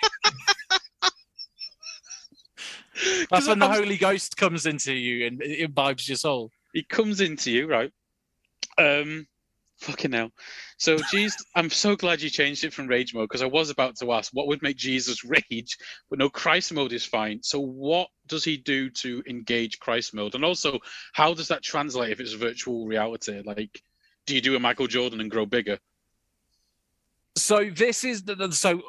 That's when the Holy Ghost comes into you and it imbibes your soul. He comes into you, right? Fucking hell. So, I'm so glad you changed it from rage mode, because I was about to ask what would make Jesus rage, but no, Christ mode is fine. So what does he do to engage Christ mode? And also, how does that translate if it's virtual reality? Like, do you do a Michael Jordan and grow bigger? So this is the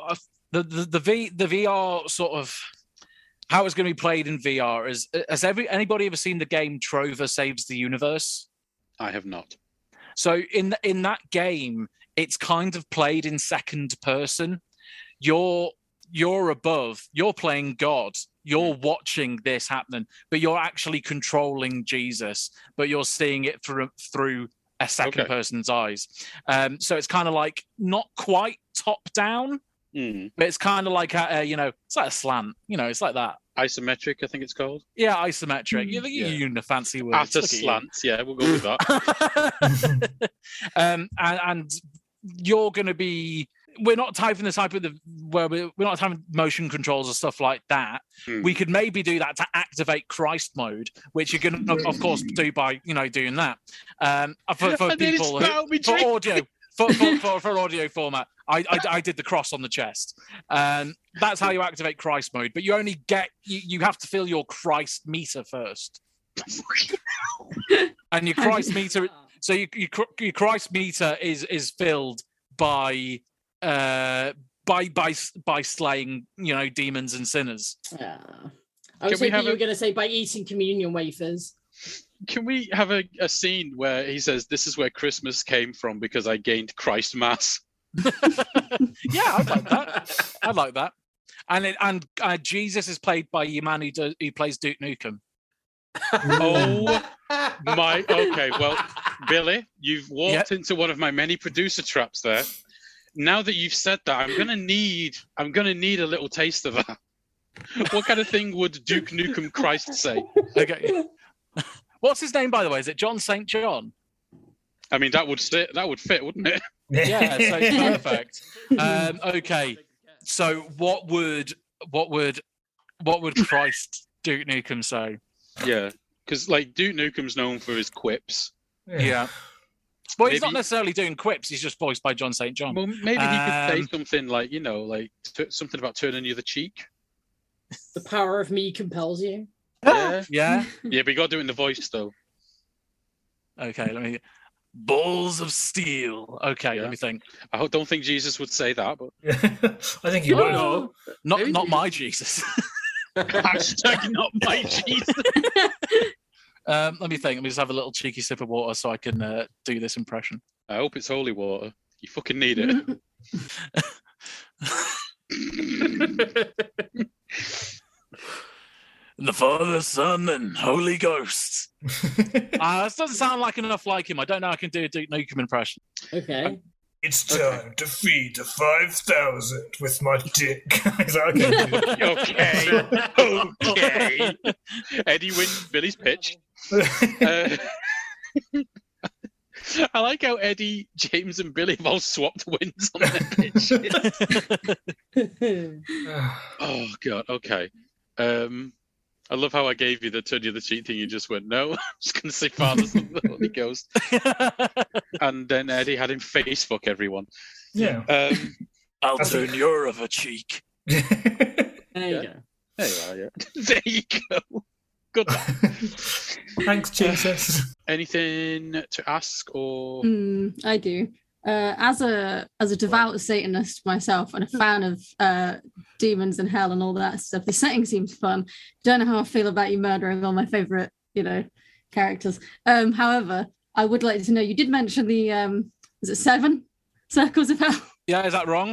VR sort of how it's going to be played in VR. Has anybody ever seen the game Trover Saves the Universe? I have not. So in that game, it's kind of played in second person. You're above. You're playing God. You're watching this happening, but you're actually controlling Jesus. But you're seeing it through a second person's eyes. So it's kind of like not quite top down, but it's kind of like it's like a slant. It's like that. Isometric, I think it's called. Yeah, isometric. You're using a fancy word. At a slant, yeah, we'll go with that. And you're going to be. We're not typing the type of where we're not having motion controls or stuff like that. We could maybe do that to activate Christ mode, which you're going to, of course, do by doing that. For people for audio. For audio format, I did the cross on the chest. That's how you activate Christ mode. But you only you have to fill your Christ meter first. And your Christ meter, so your Christ meter is filled by slaying demons and sinners. Yeah, I was hoping you were going to say by eating communion wafers. Can we have a scene where he says, "This is where Christmas came from because I gained Christ Mass"? Yeah, I'd like that. I'd like that. And Jesus is played by your man who plays Duke Nukem. Oh my! Okay, well, Billy, you've walked into one of my many producer traps there. Now that you've said that, I'm gonna need a little taste of that. What kind of thing would Duke Nukem Christ say? Okay. What's his name, by the way? Is it John St. John? I mean, that would fit, wouldn't it? Yeah, so it's perfect. Okay, so what would Christ Duke Nukem say? Yeah, because like Duke Nukem's known for his quips. Yeah. Well, he's not necessarily doing quips. He's just voiced by John St. John. Well, maybe he could say something like, something about turning the other cheek. The power of me compels you. Yeah. But you got to do it in the voice, though. Okay, let me. Balls of steel. Okay, let me think. I don't think Jesus would say that, but I think he would. No, not my Jesus. Hashtag not my Jesus. Let me think. Let me just have a little cheeky sip of water so I can do this impression. I hope it's holy water. You fucking need it. The Father, Son, and Holy Ghost. This doesn't sound like enough like him. I don't know. I can do a Duke Nukem impression. Okay. It's time to feed the 5,000 with my dick. Okay. Eddie wins Billy's pitch. I like how Eddie, James, and Billy have all swapped wins on their pitch. Oh, God. Okay. I love how I gave you the turn the other cheek thing. You just went, no. I'm just going to say Father's the Holy Ghost. And then Eddie had him face fuck everyone. Yeah. I'll turn your other cheek. There you go. There you are, yeah. There you go. Good. Thanks, Jesus. Anything to ask or? I do. As a devout Satanist myself and a fan of demons and hell and all that stuff, the setting seems fun. Don't know how I feel about you murdering all my favorite, characters. However, I would like to know. You did mention the is it 7 circles of hell? Yeah, is that wrong?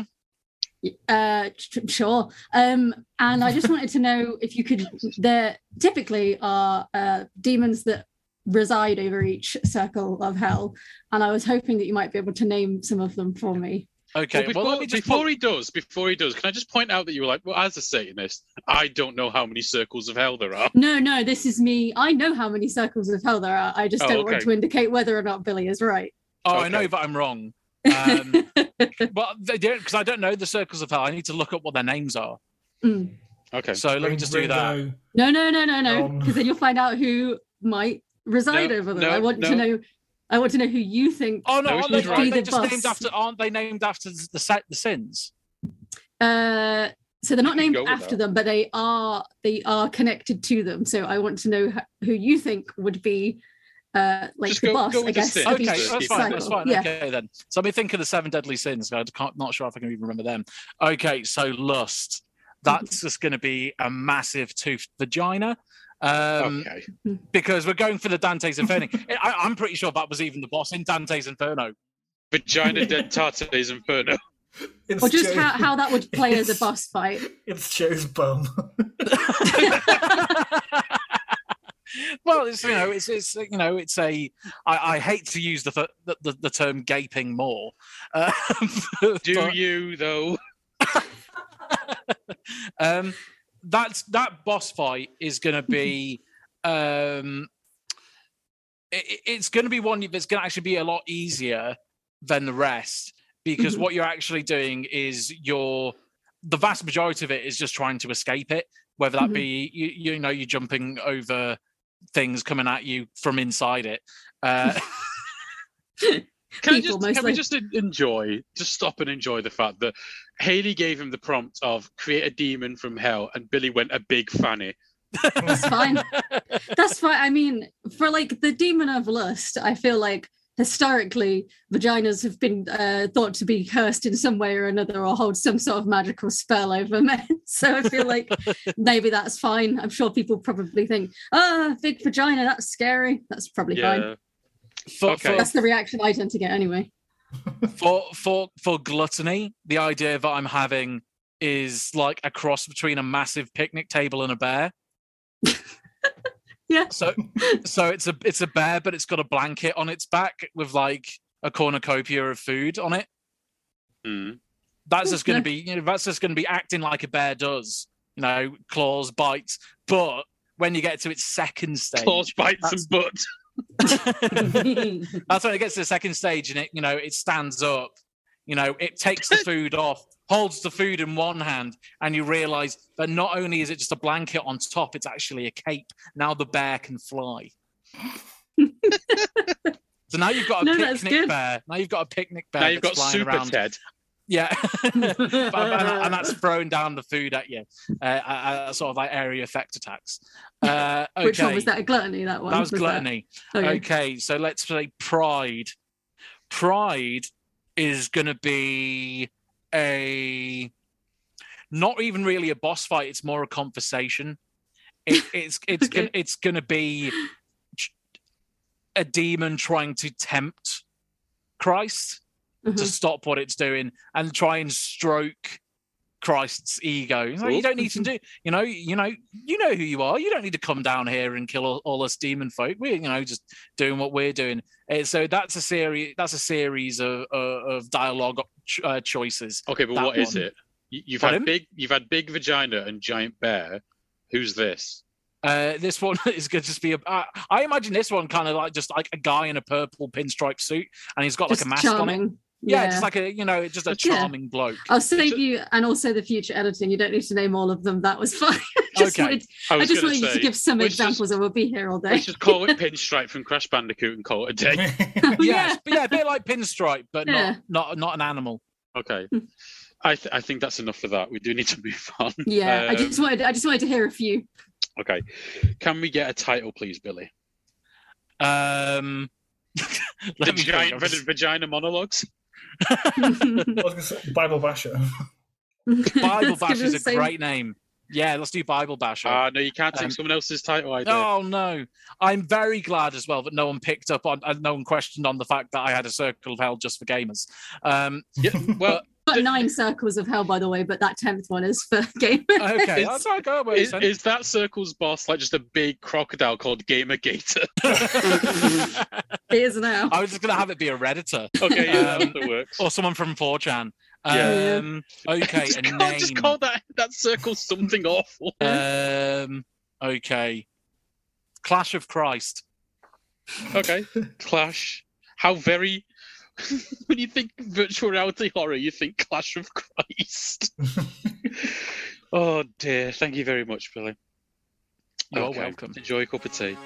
Sure. And I just wanted to know if you could. There typically are demons that reside over each circle of hell, and I was hoping that you might be able to name some of them for me. Okay. Well, before he does, can I just point out that you were like, well, as a Satanist, I don't know how many circles of hell there are. No, this is me. I know how many circles of hell there are. I just don't want to indicate whether or not Billy is right. Oh, okay. I know that I'm wrong. But they don't, because I don't know the circles of hell. I need to look up what their names are. Okay. So let me just do that. No, because then you'll find out who might reside over them. I want to know who you think. Oh no, aren't they named after the sins? So they're not named after them, but they are connected to them. So I want to know who you think would be the boss, I guess. Okay, that's fine. Yeah. Okay, then. So I've been thinking of the 7 deadly sins. Not sure if I can even remember them. Okay, so lust. That's just going to be a massive toothed vagina. Because we're going for the Dante's Inferno. I'm pretty sure that was even the boss in Dante's Inferno. Vagina Dante's Inferno. Or just how that would play as a boss fight. It's Joe's bum. Well, it's a. I hate to use the term gaping more. Do you though? That boss fight is going to be. It's going to be one that's going to actually be a lot easier than the rest, because what you're actually doing is the vast majority of it is just trying to escape it, whether that be you're jumping over things coming at you from inside it. Can we just stop and enjoy the fact that Haley gave him the prompt of create a demon from hell, and Billy went a big fanny. That's fine. That's fine. I mean, for the demon of lust, I feel like historically vaginas have been thought to be cursed in some way or another, or hold some sort of magical spell over men. So I feel like maybe that's fine. I'm sure people probably think, big vagina, that's scary. That's probably fine. That's the reaction I tend to get anyway. For gluttony, the idea that I'm having is like a cross between a massive picnic table and a bear. Yeah. So it's a bear, but it's got a blanket on its back with like a cornucopia of food on it. That's just going to be, that's just going to be acting like a bear does. Claws, bites. But when you get to its second stage, claws, bites, and butt. That's when it gets to the second stage, and it stands up. It takes the food off, holds the food in one hand, and you realise that not only is it just a blanket on top, it's actually a cape. Now the bear can fly. So now you've got a picnic bear. Now you've got a picnic bear. Now you've got flying Super around. Ted. Yeah, and that's throwing down the food at you, sort of like area effect attacks. Okay. Which one was that? A gluttony? That one. That was gluttony. Okay, so let's say pride. Pride is going to be not even really a boss fight. It's more a conversation. It's going to be a demon trying to tempt Christ to stop what it's doing and try and stroke Christ's ego. You don't need to do. You know who you are. You don't need to come down here and kill all us demon folk. We're just doing what we're doing. So that's a series. That's a series of dialogue choices. Okay, but what is it? You've had big vagina and giant bear. Who's this? This one is going to just be I imagine this one kind of like just like a guy in a purple pinstripe suit, and he's got like a mask on him. Yeah, just like just a charming bloke. I'll save you and also the future editing. You don't need to name all of them. That was fine. I just wanted you to give some examples, and we'll be here all day. Let's just call it Pinstripe from Crash Bandicoot and call it a day. Yes, but a bit like Pinstripe, but not an animal. Okay. I think that's enough for that. We do need to move on. Yeah, I just wanted to hear a few. Okay. Can we get a title, please, Billy? Vagina monologues. Bible Basher. Bible Basher is a great name. Yeah, let's do Bible Basher. No, you can't take someone else's title idea. Oh no! I'm very glad as well that no one picked up on, no one questioned on the fact that I had a Circle of Hell just for gamers. Well. Got 9 circles of hell, by the way, but that 10th one is for gamers. Okay, is that circle's boss like just a big crocodile called Gamer Gator? It is now. I was just going to have it be a Redditor. Okay, that works. Or someone from 4chan. Okay, just a name. Just call that circle something awful. Okay. Clash of Christ. Okay, Clash. How very... When you think virtual reality horror, you think Clash of Christ. Oh dear. Thank you very much, Billy. You're welcome. Enjoy a cup of tea.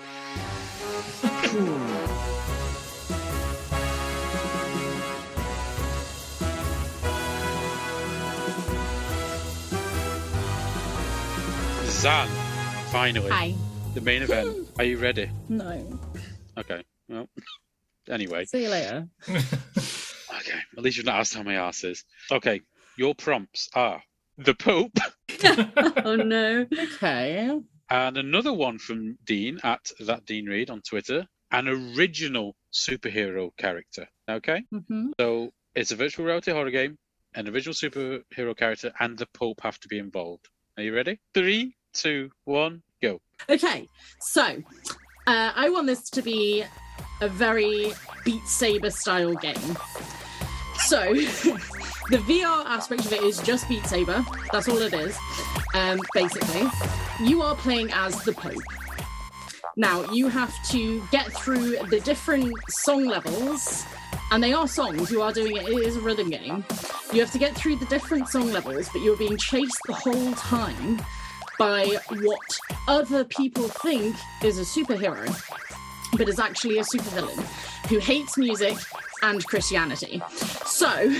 Zan, finally. Hi. The main event. Are you ready? No. Okay. Well, anyway. See you later. Okay. At least you've not asked how my ass is. Okay. Your prompts are the Pope. Oh no. Okay. And another one from Dean at that Dean Reed on Twitter. An original superhero character. Okay. Mm-hmm. So it's a virtual reality horror game. An original superhero character and the Pope have to be involved. Are you ready? 3, 2, 1, go. Okay. So I want this to be a very Beat Saber style game. So the VR aspect of it is just Beat Saber. That's all it is. Basically, you are playing as the Pope. Now, you have to get through the different song levels, and they are songs. You are doing it. It is a rhythm game. You have to get through the different song levels, but you're being chased the whole time by what other people think is a superhero, but is actually a supervillain who hates music and Christianity. So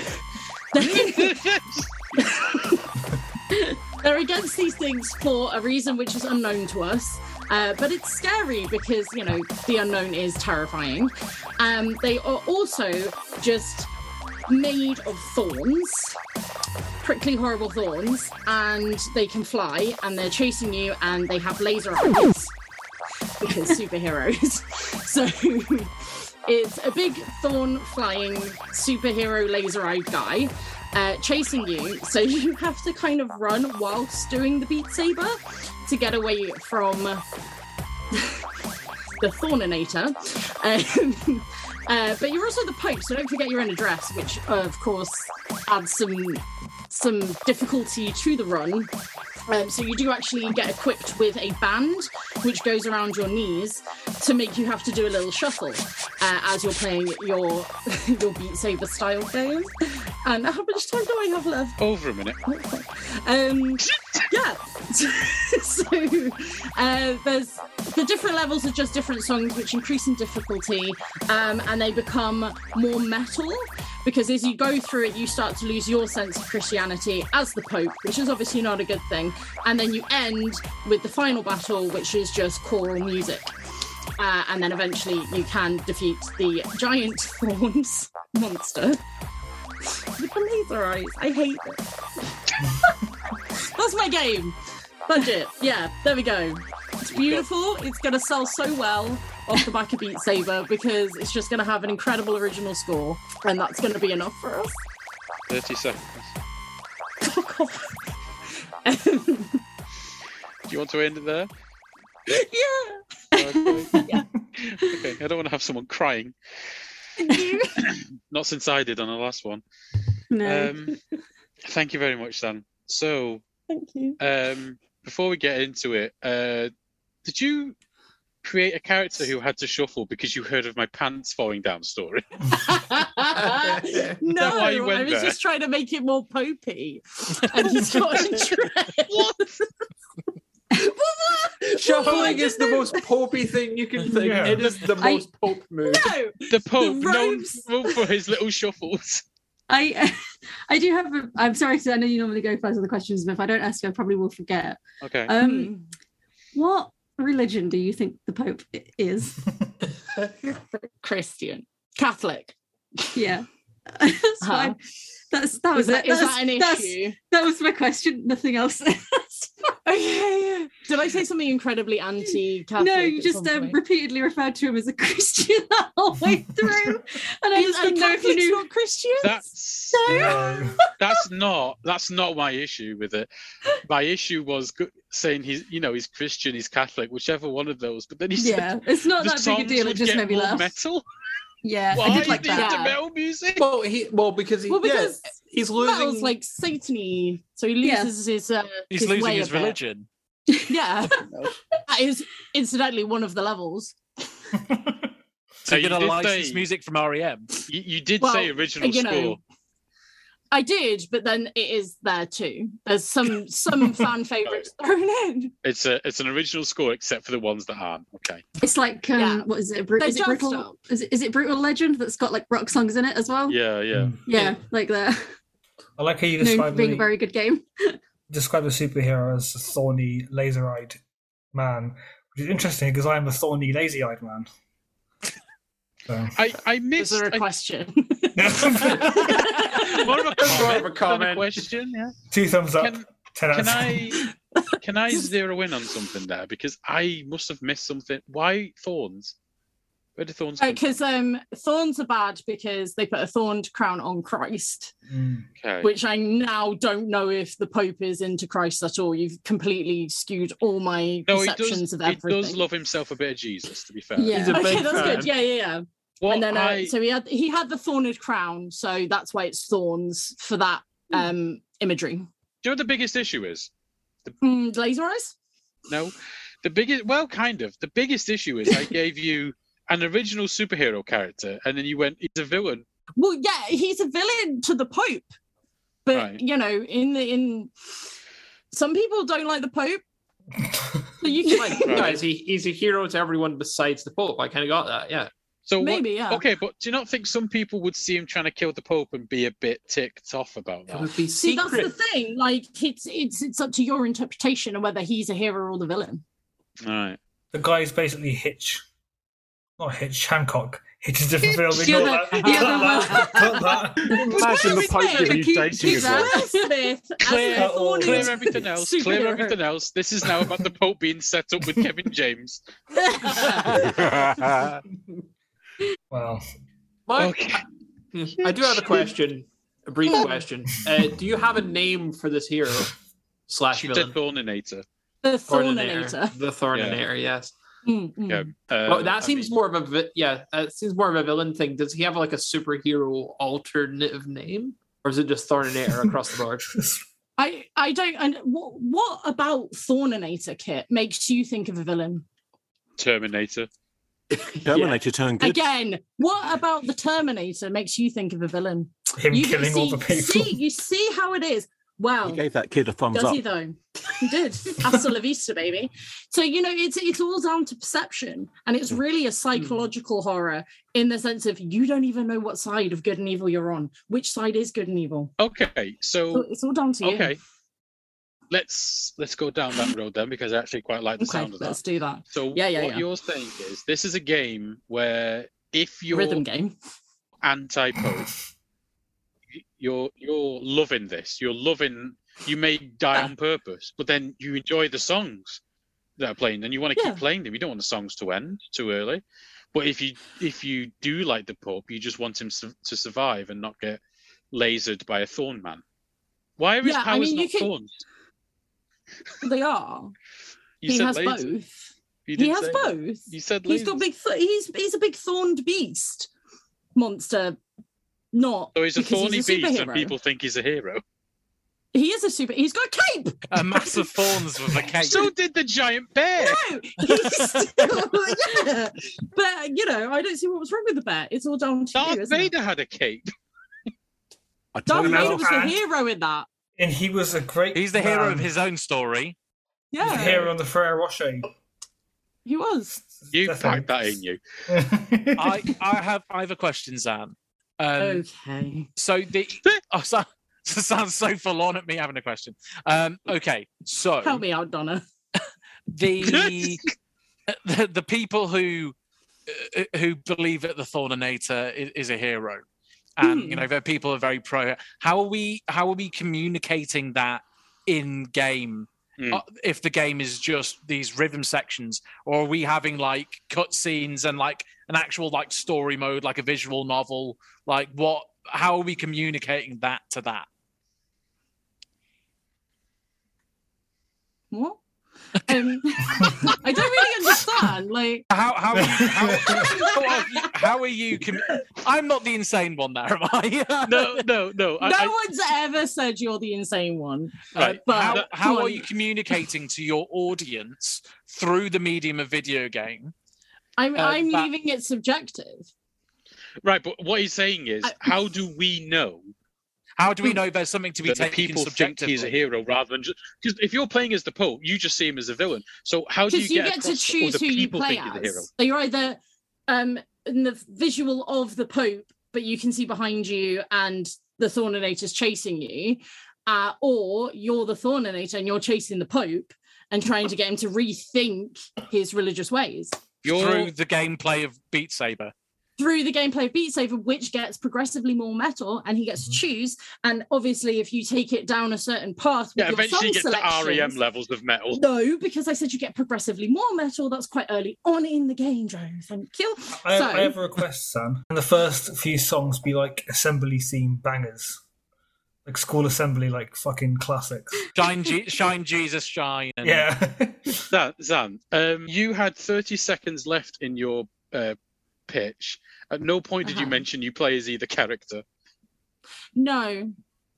they're against these things for a reason which is unknown to us. But it's scary because, the unknown is terrifying. They are also just made of thorns, prickly, horrible thorns, and they can fly, and they're chasing you, and they have laser eyes because superheroes. So it's a big thorn flying superhero laser-eyed guy chasing you. So you have to kind of run whilst doing the Beat Saber to get away from the Thorninator. But you're also the Pope, so don't forget you're in a dress, which of course adds some difficulty to the run. So you do actually get equipped with a band which goes around your knees to make you have to do a little shuffle as you're playing your Beat Saber style game. And how much time do I have left? Over a minute. Yeah. So there's the different levels are just different songs which increase in difficulty, and they become more metal because as you go through it, you start to lose your sense of Christianity as the Pope, which is obviously not a good thing. And then you end with the final battle, which is just choral music. And then eventually you can defeat the giant thorns monster with the laser eyes. I hate it. That's my game. Budget. Yeah, there we go. It's beautiful. It's going to sell so well off the back of Beat Saber because it's just going to have an incredible original score, and that's going to be enough for us. 30 seconds. Fuck off. Do you want to end it there? Yeah. Okay. Yeah. Okay, I don't want to have someone crying. Not since I did on the last one. No. Thank you very much, Dan. So, Thank you. before we get into it, did you create a character who had to shuffle because you heard of my pants falling down story? No, why you went I was there? just trying to make it more popey. And he's got a dress. Shuffling is the most popey thing you can think. Yeah. It is the most pope move. No, The Pope, The known robes. for his little shuffles. I do have. I'm sorry, because I know you normally go first with the questions, but if I don't ask you, I probably will forget. Okay. What religion do you think the Pope is? Christian, Catholic. Yeah, that's fine. That was it. Is that an issue? That was my question. Nothing else. Okay. Did I say something incredibly anti-Catholic? No, you at just some point? repeatedly referred to him as a Christian the whole way through, and I just didn't know if you Catholics knew. not Christians? That's not my issue with it. My issue was saying he's Christian, he's Catholic, whichever one of those. But then he Yeah, said it's not the that big a songs deal. It would just get made me more laugh. metal. Yeah, Why I did like is he that. into metal music? Because he's losing. metal's like Satan-y, so he loses his. He's losing way his a bit. religion. Yeah, that is incidentally one of the levels. So you're you going to did license say- music from REM? You did Well, say original you know, score. I did, but then it is there too. There's some fan favorites thrown in. It's an original score except for the ones that aren't. Okay. It's like Yeah. what is it? They're Is it just brutal? up. Is it Brutal Legend that's got like rock songs in it as well? Yeah. Yeah, like that. I like how you Known for describe being a very good game. describe the superhero as a thorny, laser-eyed man, which is interesting because I am a thorny, lazy-eyed man. So. I missed. Is there a question? More of a comment. a comment. than a question. Yeah. 2 thumbs up. Can- 10 out of Can 10. can I zero in on something there because I must have missed something? Why thorns? Where do thorns come from? Because thorns are bad because they put a thorned crown on Christ, Okay. which I now don't know if the Pope is into Christ at all. You've completely skewed all my No, perceptions of he everything. does love himself a bit of Jesus, to be fair. Yeah. He's a Okay, big that's fan. good. Yeah. What And then I- so he had the thorned crown, so that's why it's thorns for that imagery. Do you know what the biggest issue is? Laser eyes? No, the biggest. Well, kind of. The biggest issue is I gave you an original superhero character, and then you went, "He's a villain." Well, yeah, he's a villain to the Pope, but Right. you know, in some people don't like the Pope. So you Like, can guys, he's a hero to everyone besides the Pope. I kind of got that. Yeah. So Maybe, yeah. Okay, but do you not think some people would see him trying to kill the Pope and be a bit ticked off about It that? would be see. secret. That's the thing. Like it's up to your interpretation of whether he's a hero or the villain. All right. The guy's basically Hitch. Not Hitch, Hancock. Hitch is a different film. You're Ignore the- that. you're Cut the that. Imagine the Pope giving you dating advice. Smith, Clear, a thorny clear everything else. Clear superhero. everything else. This is now about the Pope being set up with Kevin James. Well, Okay. I do have a question, a brief question. Do you have a name for this hero slash She villain? said Thorninator. the Thorninator. Thorninator. The Thorninator, yes. Yeah. Well, that I seems mean, more of a it seems more of a villain thing. Does he have like a superhero alternative name, or is it just Thorninator across the board? I don't. And what about Thorninator, Kit, makes you think of a villain? Terminator. Terminator turned good. Again, what about the Terminator makes you think of a villain? him killing all the people. You see how it is. Wow. You gave that kid a thumbs Does up. he though? He did. Hasta la vista, baby. So you know, it's all down to perception, and it's really a psychological horror in the sense of you don't even know what side of good and evil you're on. Which side is good and evil? Okay, so It's all down to you. okay, let's go down that road then because I actually quite like the Okay, sound of that. let's do that. So Yeah. what you're saying is this is a game where if you're Rhythm game. anti-Pope, you're loving this. You're loving. You may die on purpose, but then you enjoy the songs that are playing, and you want to keep playing them. You don't want the songs to end too early. But if you do like the Pope, you just want him to survive and not get lasered by a thorn man. Why are his Yeah, I powers mean, you not could- thorns? They are. You He said has lasers. both. You He didn't has say that. both. You said He's got lasers. big. He's a big thorned beast monster. Not So he's a because thorny he's beast, and superhero. people think he's a hero. He is a super. He's got a cape. A mass of thorns with a cape. So did the giant bear. No, he's still, yeah. But I don't see what was wrong with the bear. It's all down to you, Darth isn't it? Vader had a cape. Darth you Vader now, was the hero in that. And he was a great. He's the hero of his own story. Yeah, He's the hero on the Ferrero Rocher. he was. You Definitely. packed that in you. I have a question, Zan. Okay. So so sounds so full on at me having a question. Okay, so Help me out, Donna. the people who believe that the Thorninator is a hero, and there people are very pro. How are we communicating that in game? If the game is just these rhythm sections, or are we having like cutscenes and like an actual like story mode, like a visual novel? Like what? How are we communicating that to that? What? I don't really understand. Like, how are you? I'm not the insane one there, am I? No. no one's ever said you're the insane one. Right. But how are you communicating to your audience through the medium of video game? I'm leaving it subjective. Right, but what he's saying is, how do we know? How do we know there's something to be That the taken people think subjectively? he's a hero rather than just because if you're playing as the Pope, you just see him as a villain. So how do Because you you get get to across that choose other who you people play think he's a hero? as. So you're either in the visual of the Pope, but you can see behind you and the Thorninator's chasing you, or you're the Thorninator and you're chasing the Pope and trying to get him to rethink his religious ways. Through the gameplay of Beat Saber. Through the gameplay of Beat Saber, which gets progressively more metal, and he gets to choose. And obviously, if you take it down a certain path, with your eventually you song get to REM selections- levels of metal. No, because I said you get progressively more metal. That's quite early on in the game, Joe. Thank you. I have a request, Sam. And the first few songs be like assembly theme bangers. Like school assembly, like fucking classics. Shine Jesus, shine. And Yeah. Zan, you had 30 seconds left in your pitch. At no point did you mention you play as either character. No.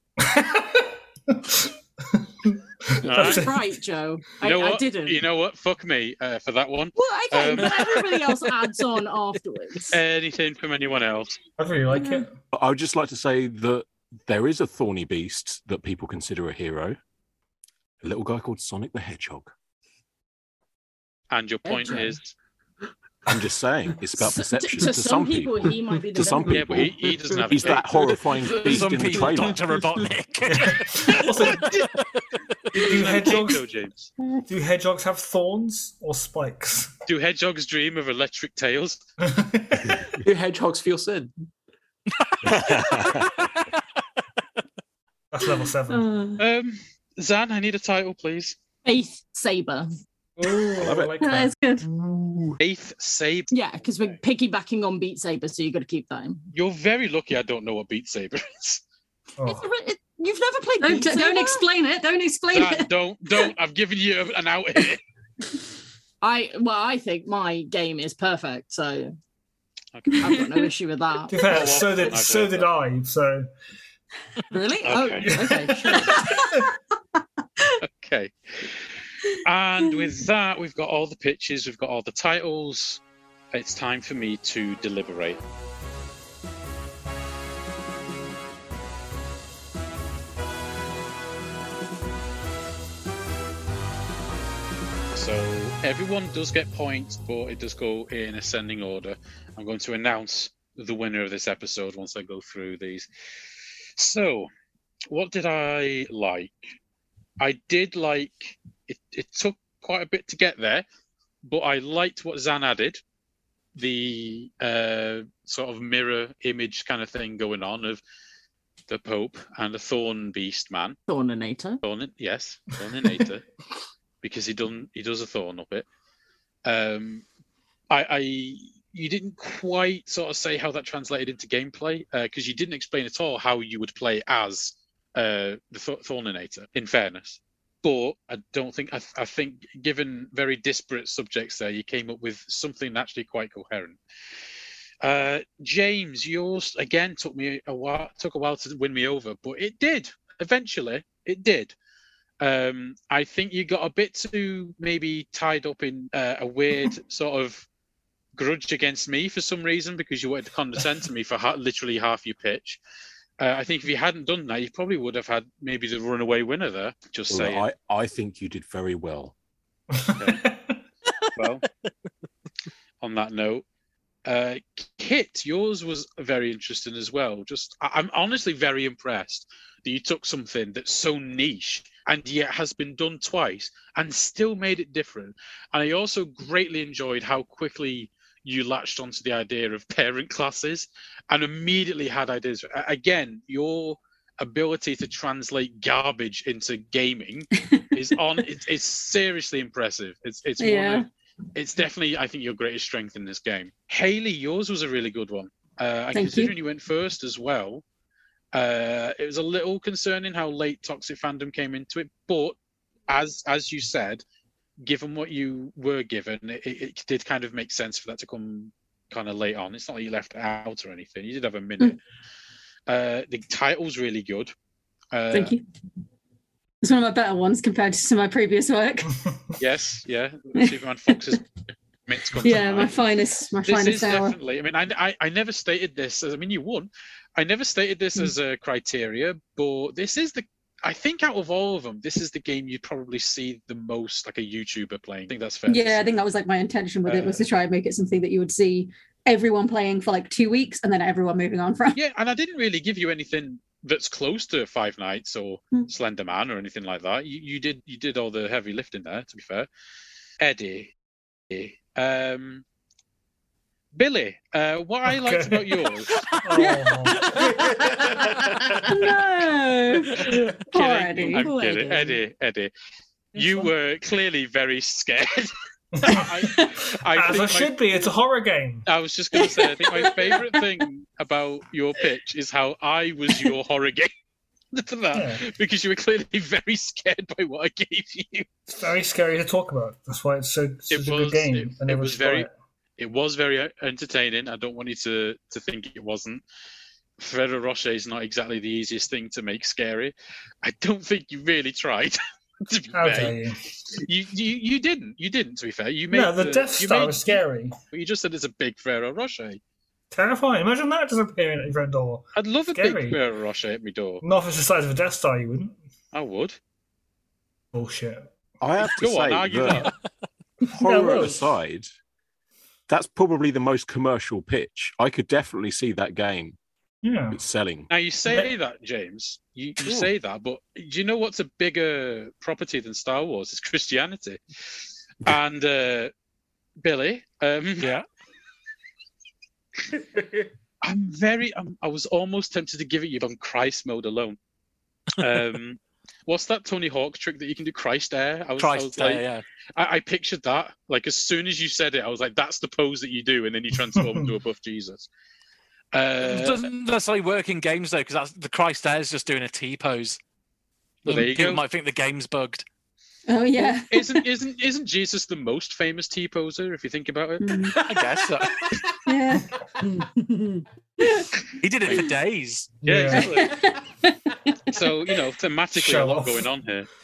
Right. Right, Joe. You know I what? didn't. You know what? Fuck me for that one. Well, okay, but everybody else adds on afterwards. Anything from anyone else? I really like it. I would just like to say that there is a thorny beast that people consider a hero. A little guy called Sonic the Hedgehog. And your point Hedgehog. is... I'm just saying, it's about perception. To some people, he might be the To some villain. Yeah, but he doesn't have He's a that horrifying beast Some in the people, trailer. Dr. Robotnik. Also, do hedgehogs Go, James. do hedgehogs have thorns or spikes? Do hedgehogs dream of electric tails? Do hedgehogs feel sin? That's level 7. Zan, I need a title, please. Faith Saber. Ooh, I love it. like That that. is good. Faith Saber. Yeah, because we're piggybacking on Beat Saber, so you've got to keep that in. You're very lucky I don't know what Beat Saber is. Oh. You've never played Beat Saber? Don't explain it. Don't explain Zan, it. don't. I've given you an out here. I think my game is perfect, so Okay. I've got no issue with that. To be fair, Oh, so well, did I've so heard did that. I. So Really? Okay. Oh, okay, sure. Okay. And with that, we've got all the pitches, we've got all the titles. It's time for me to deliberate. So everyone does get points, but it does go in ascending order. I'm going to announce the winner of this episode once I go through these. So, what did I like? I did like it. It took quite a bit to get there, but I liked what Zan added. The sort of mirror image kind of thing going on of the Pope and the Thorn Beast man. Thorninator. Thorninator, because he does a thorn up it. You didn't quite sort of say how that translated into gameplay because you didn't explain at all how you would play as the Thorninator. In fairness, but I don't think I think given very disparate subjects there, you came up with something actually quite coherent. James, yours again took a while to win me over, but it did eventually. It did. I think you got a bit too maybe tied up in a weird sort of grudge against me for some reason because you wanted to condescend to me for literally half your pitch. I think if you hadn't done that, you probably would have had maybe the runaway winner there. Just saying. I think you did very well. Okay. Well, on that note, Kit, yours was very interesting as well. I'm honestly very impressed that you took something that's so niche and yet has been done twice and still made it different. And I also greatly enjoyed how quickly you latched onto the idea of parent classes and immediately had ideas. Again, your ability to translate garbage into gaming it's seriously impressive. It's definitely, I think, your greatest strength in this game. Haley, yours was a really good one. And considering you went first as well, it was a little concerning how late Toxic Fandom came into it. But as you said, given what you were given, it did kind of make sense for that to come kind of late on. It's not like you left it out or anything. You did have a minute. The title's really good. Thank you. It's one of my better ones compared to my previous work. Yes, yeah. Superman Fox's mitts come to my finest hour. Definitely. I mean, I never stated this. I mean, you won. I never stated this as a criteria, but this is I think out of all of them, this is the game you'd probably see the most like a YouTuber playing. I think that's fair. Yeah, I think that was like my intention with it, was to try and make it something that you would see everyone playing for like 2 weeks and then everyone moving on from. Yeah, and I didn't really give you anything that's close to Five Nights or Slender Man or anything like that. You did all the heavy lifting there, to be fair. Eddie. Billy, what I liked about yours... No! Poor Eddie. I'm kidding. Eddie. You were clearly very scared. I should be. It's a horror game. I was just going to say, I think my favourite thing about your pitch is how I was your horror game. Because you were clearly very scared by what I gave you. It's very scary to talk about. That's why it's such a good game. It was very entertaining. I don't want you to think it wasn't. Ferrero Rocher is not exactly the easiest thing to make scary. I don't think you really tried. To be fair, you didn't. To be fair, you made the Death Star was scary. But you just said it's a big Ferrero Rocher. Terrifying. Imagine that disappearing at your front door. I'd love a big Ferrero Rocher at my door. Not if it's the size of a Death Star, you wouldn't. I would. Bullshit. I have to say, argue that. Horror aside, that's probably the most commercial pitch. I could definitely see that game. Yeah, it's selling. Now you say that, James. You say that, but do you know what's a bigger property than Star Wars? It's Christianity. And Billy, I was almost tempted to give it you on Christ mode alone. What's that Tony Hawk trick that you can do? Christ Air. I pictured that. Like as soon as you said it, I was like, "That's the pose that you do," and then you transform into a buff Jesus. It doesn't necessarily work in games though, because the Christ Air is just doing a T pose. Well, there you People go. might think the game's bugged. Oh yeah. Isn't Jesus the most famous T poser if you think about it? I guess so. Yeah. He did it for days. Yeah. Exactly. So thematically a lot going on here.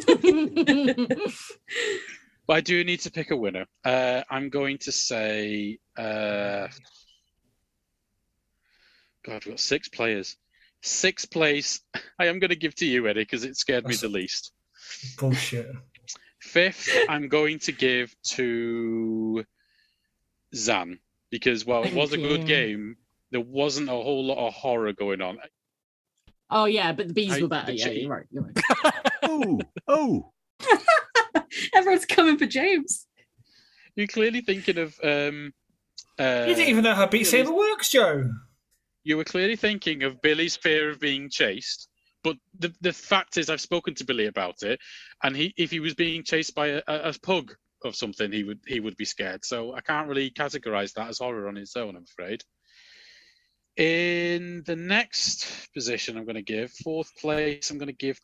But I do need to pick a winner. I'm going to say. God, we've got 6 players. 6th place, I am going to give to you, Eddie, because it scared me the least. Bullshit. 5th, I'm going to give to Zan, because while it was a good game, there wasn't a whole lot of horror going on. Oh, yeah, but the bees were better. Yeah, you're right. Oh. Everyone's coming for James. You're clearly thinking of... you didn't even know how Beat Saber works, Joe. You were clearly thinking of Billy's fear of being chased, but the fact is, I've spoken to Billy about it, and if he was being chased by a pug or something, he would be scared. So I can't really categorize that as horror on its own, I'm afraid. In the next position, I'm going to give 4th place. I'm going to give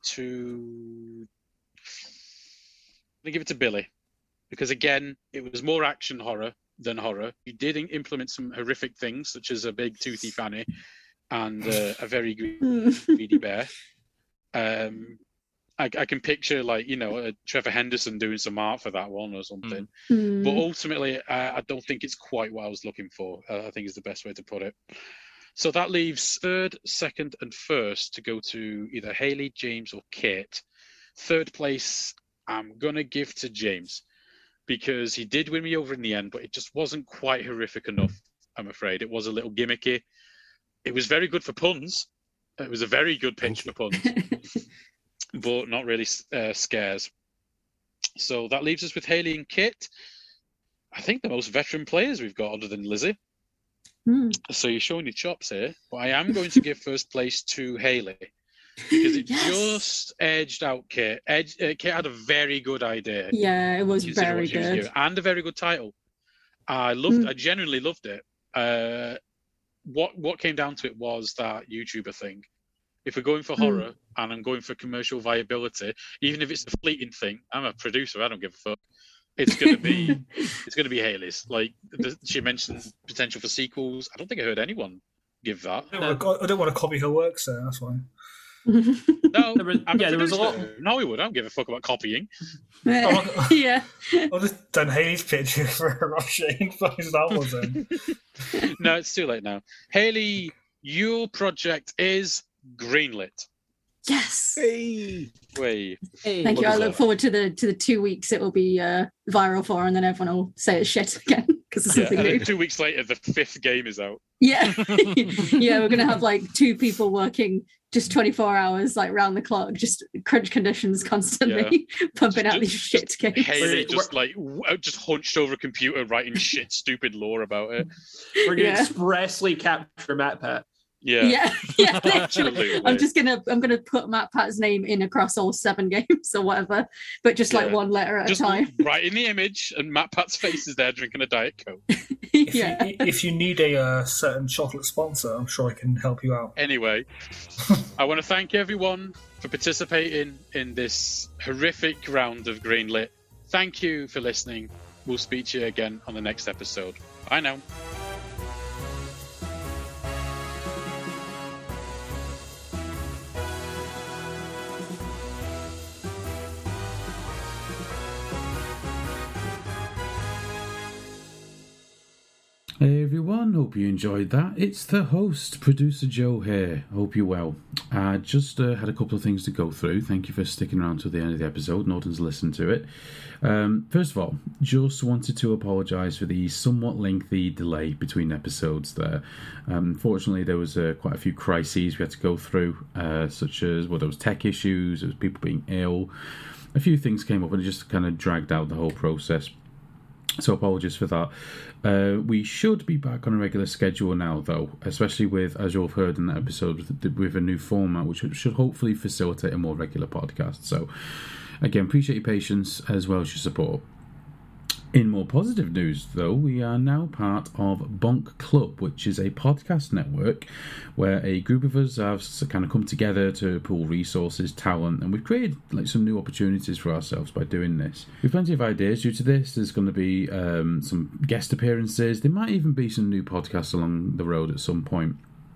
it to Billy, because again, it was more action horror than horror. You did implement some horrific things, such as a big toothy fanny and a very greedy bear. I can picture Trevor Henderson doing some art for that one or something. But ultimately, I don't think it's quite what I was looking for. I think is the best way to put it. So that leaves third, second, and first to go to either Hayley, James, or Kate. Third place, I'm gonna give to James because he did win me over in the end, but it just wasn't quite horrific enough. I'm afraid it was a little gimmicky. It was very good for puns. It was a very good pitch for puns. But not really scares. So that leaves us with Hayley and Kit. I think the most veteran players we've got other than Lizzie. So you're showing your chops here. But I am going to give first place to Hayley because it just edged out Kit. Kit had a very good idea. Yeah, it was very good. And a very good title. I genuinely loved it. What came down to it was that YouTuber thing. If we're going for horror and I'm going for commercial viability, even if it's a fleeting thing, I'm a producer. I don't give a fuck. It's gonna be Hayley's. Like she mentioned potential for sequels. I don't think I heard anyone give that. I don't want to copy her work, so that's why. No, there was a lot. No, we would. I don't give a fuck about copying. Yeah. I've just done Hayley's picture for rushing. That wasn't. No, it's too late now. Hayley, your project is greenlit. Yes. Hey. Thank you. I look forward to the 2 weeks it will be viral for, and then everyone will say it's shit again because it's something new. 2 weeks later, the 5th game is out. Yeah, yeah. We're gonna have like 2 people working just 24 hours, like round the clock, just crunch conditions constantly, pumping out these shit games. Hayley just hunched over a computer writing shit, stupid lore about it. We're gonna expressly capture MatPat. Yeah, literally. I'm gonna put MatPat's name in across all 7 games or whatever, but just like one letter at a time. Right in the image, and MatPat's face is there drinking a Diet Coke. If you need a certain chocolate sponsor, I'm sure I can help you out. Anyway, I want to thank everyone for participating in this horrific round of Greenlit. Thank you for listening. We'll speak to you again on the next episode. Bye now. Hey everyone, hope you enjoyed that. It's the host, Producer Joe here. Hope you're well. I just had a couple of things to go through. Thank you for sticking around to the end of the episode. Norton's listened to it. First of all, just wanted to apologise for the somewhat lengthy delay between episodes there. Unfortunately, there was quite a few crises we had to go through, such as, there was tech issues, there was people being ill. A few things came up and it just kind of dragged out the whole process. So apologies for that. We should be back on a regular schedule now, though, especially with, as you'll have heard in that episode, with a new format, which should hopefully facilitate a more regular podcast. So, again, appreciate your patience as well as your support. In more positive news, though, we are now part of Bonk Club, which is a podcast network where a group of us have kind of come together to pool resources, talent, and we've created some new opportunities for ourselves by doing this. We have plenty of ideas due to this. There's going to be some guest appearances. There might even be some new podcasts along the road at some point.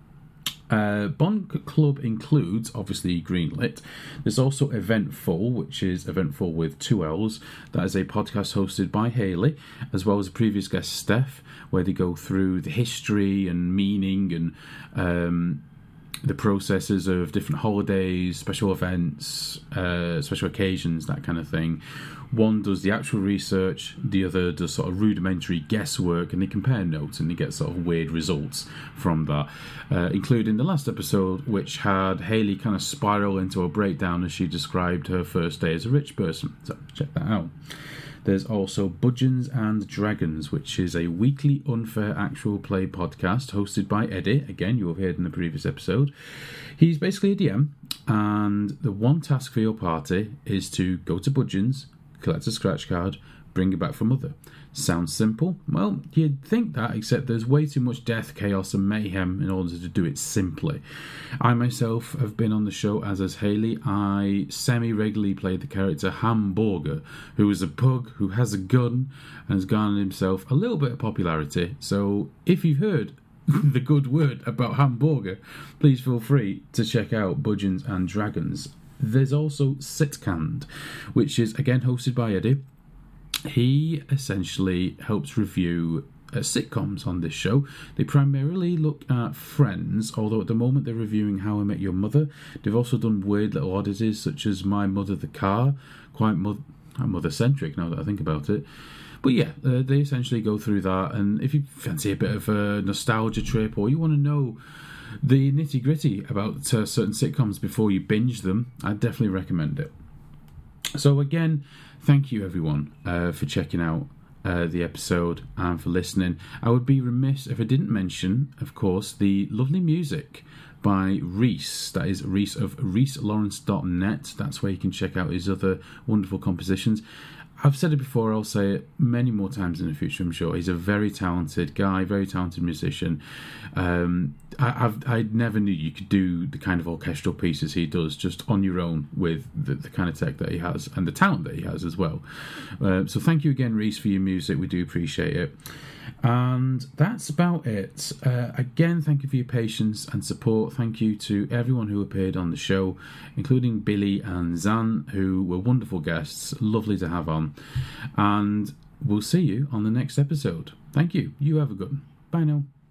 Bonk Club includes, obviously, Greenlit. There's also Eventful, which is Eventful with 2 L's. That is a podcast hosted by Hayley, as well as a previous guest, Steph, where they go through the history and meaning and the processes of different holidays, special events, special occasions, that kind of thing. One does the actual research, the other does sort of rudimentary guesswork, and they compare notes and they get sort of weird results from that, including the last episode, which had Hayley kind of spiral into a breakdown as she described her first day as a rich person. So check that out. There's also Budgeons and Dragons, which is a weekly unfair actual play podcast hosted by Eddie. Again, you have heard in the previous episode. He's basically a DM, and the one task for your party is to go to Budgeons, collect a scratch card, bring it back for Mother. Sounds simple? Well, you'd think that, except there's way too much death, chaos and mayhem in order to do it simply. I myself have been on the show as Hayley. I semi-regularly play the character Hamburger, who is a pug who has a gun and has garnered himself a little bit of popularity. So if you've heard the good word about Hamburger, please feel free to check out Budgeons and Dragons. there's also Sitcanned, which is again hosted by Eddie. He essentially helps review sitcoms on this show. They primarily look at Friends, although at the moment they're reviewing How I Met Your Mother. They've also done weird little oddities such as My Mother the Car, quite mother-centric now that I think about it. But yeah, they essentially go through that, and if you fancy a bit of a nostalgia trip, or you want to know the nitty-gritty about certain sitcoms before you binge them, I'd definitely recommend it. So again, thank you everyone for checking out the episode and for listening. I would be remiss if I didn't mention, of course, the lovely music by Reese. That is Reese of ReeseLawrence.net. That's where you can check out his other wonderful compositions. I've said it before, I'll say it many more times in the future, I'm sure. He's a very talented guy, very talented musician. I never knew you could do the kind of orchestral pieces he does just on your own with the kind of tech that he has and the talent that he has as well. So thank you again, Reese, for your music. We do appreciate it. And that's about it. Again, thank you for your patience and support. Thank you to everyone who appeared on the show, including Billy and Zan, who were wonderful guests. Lovely to have on. And we'll see you on the next episode. Thank you. You have a good one. Bye now.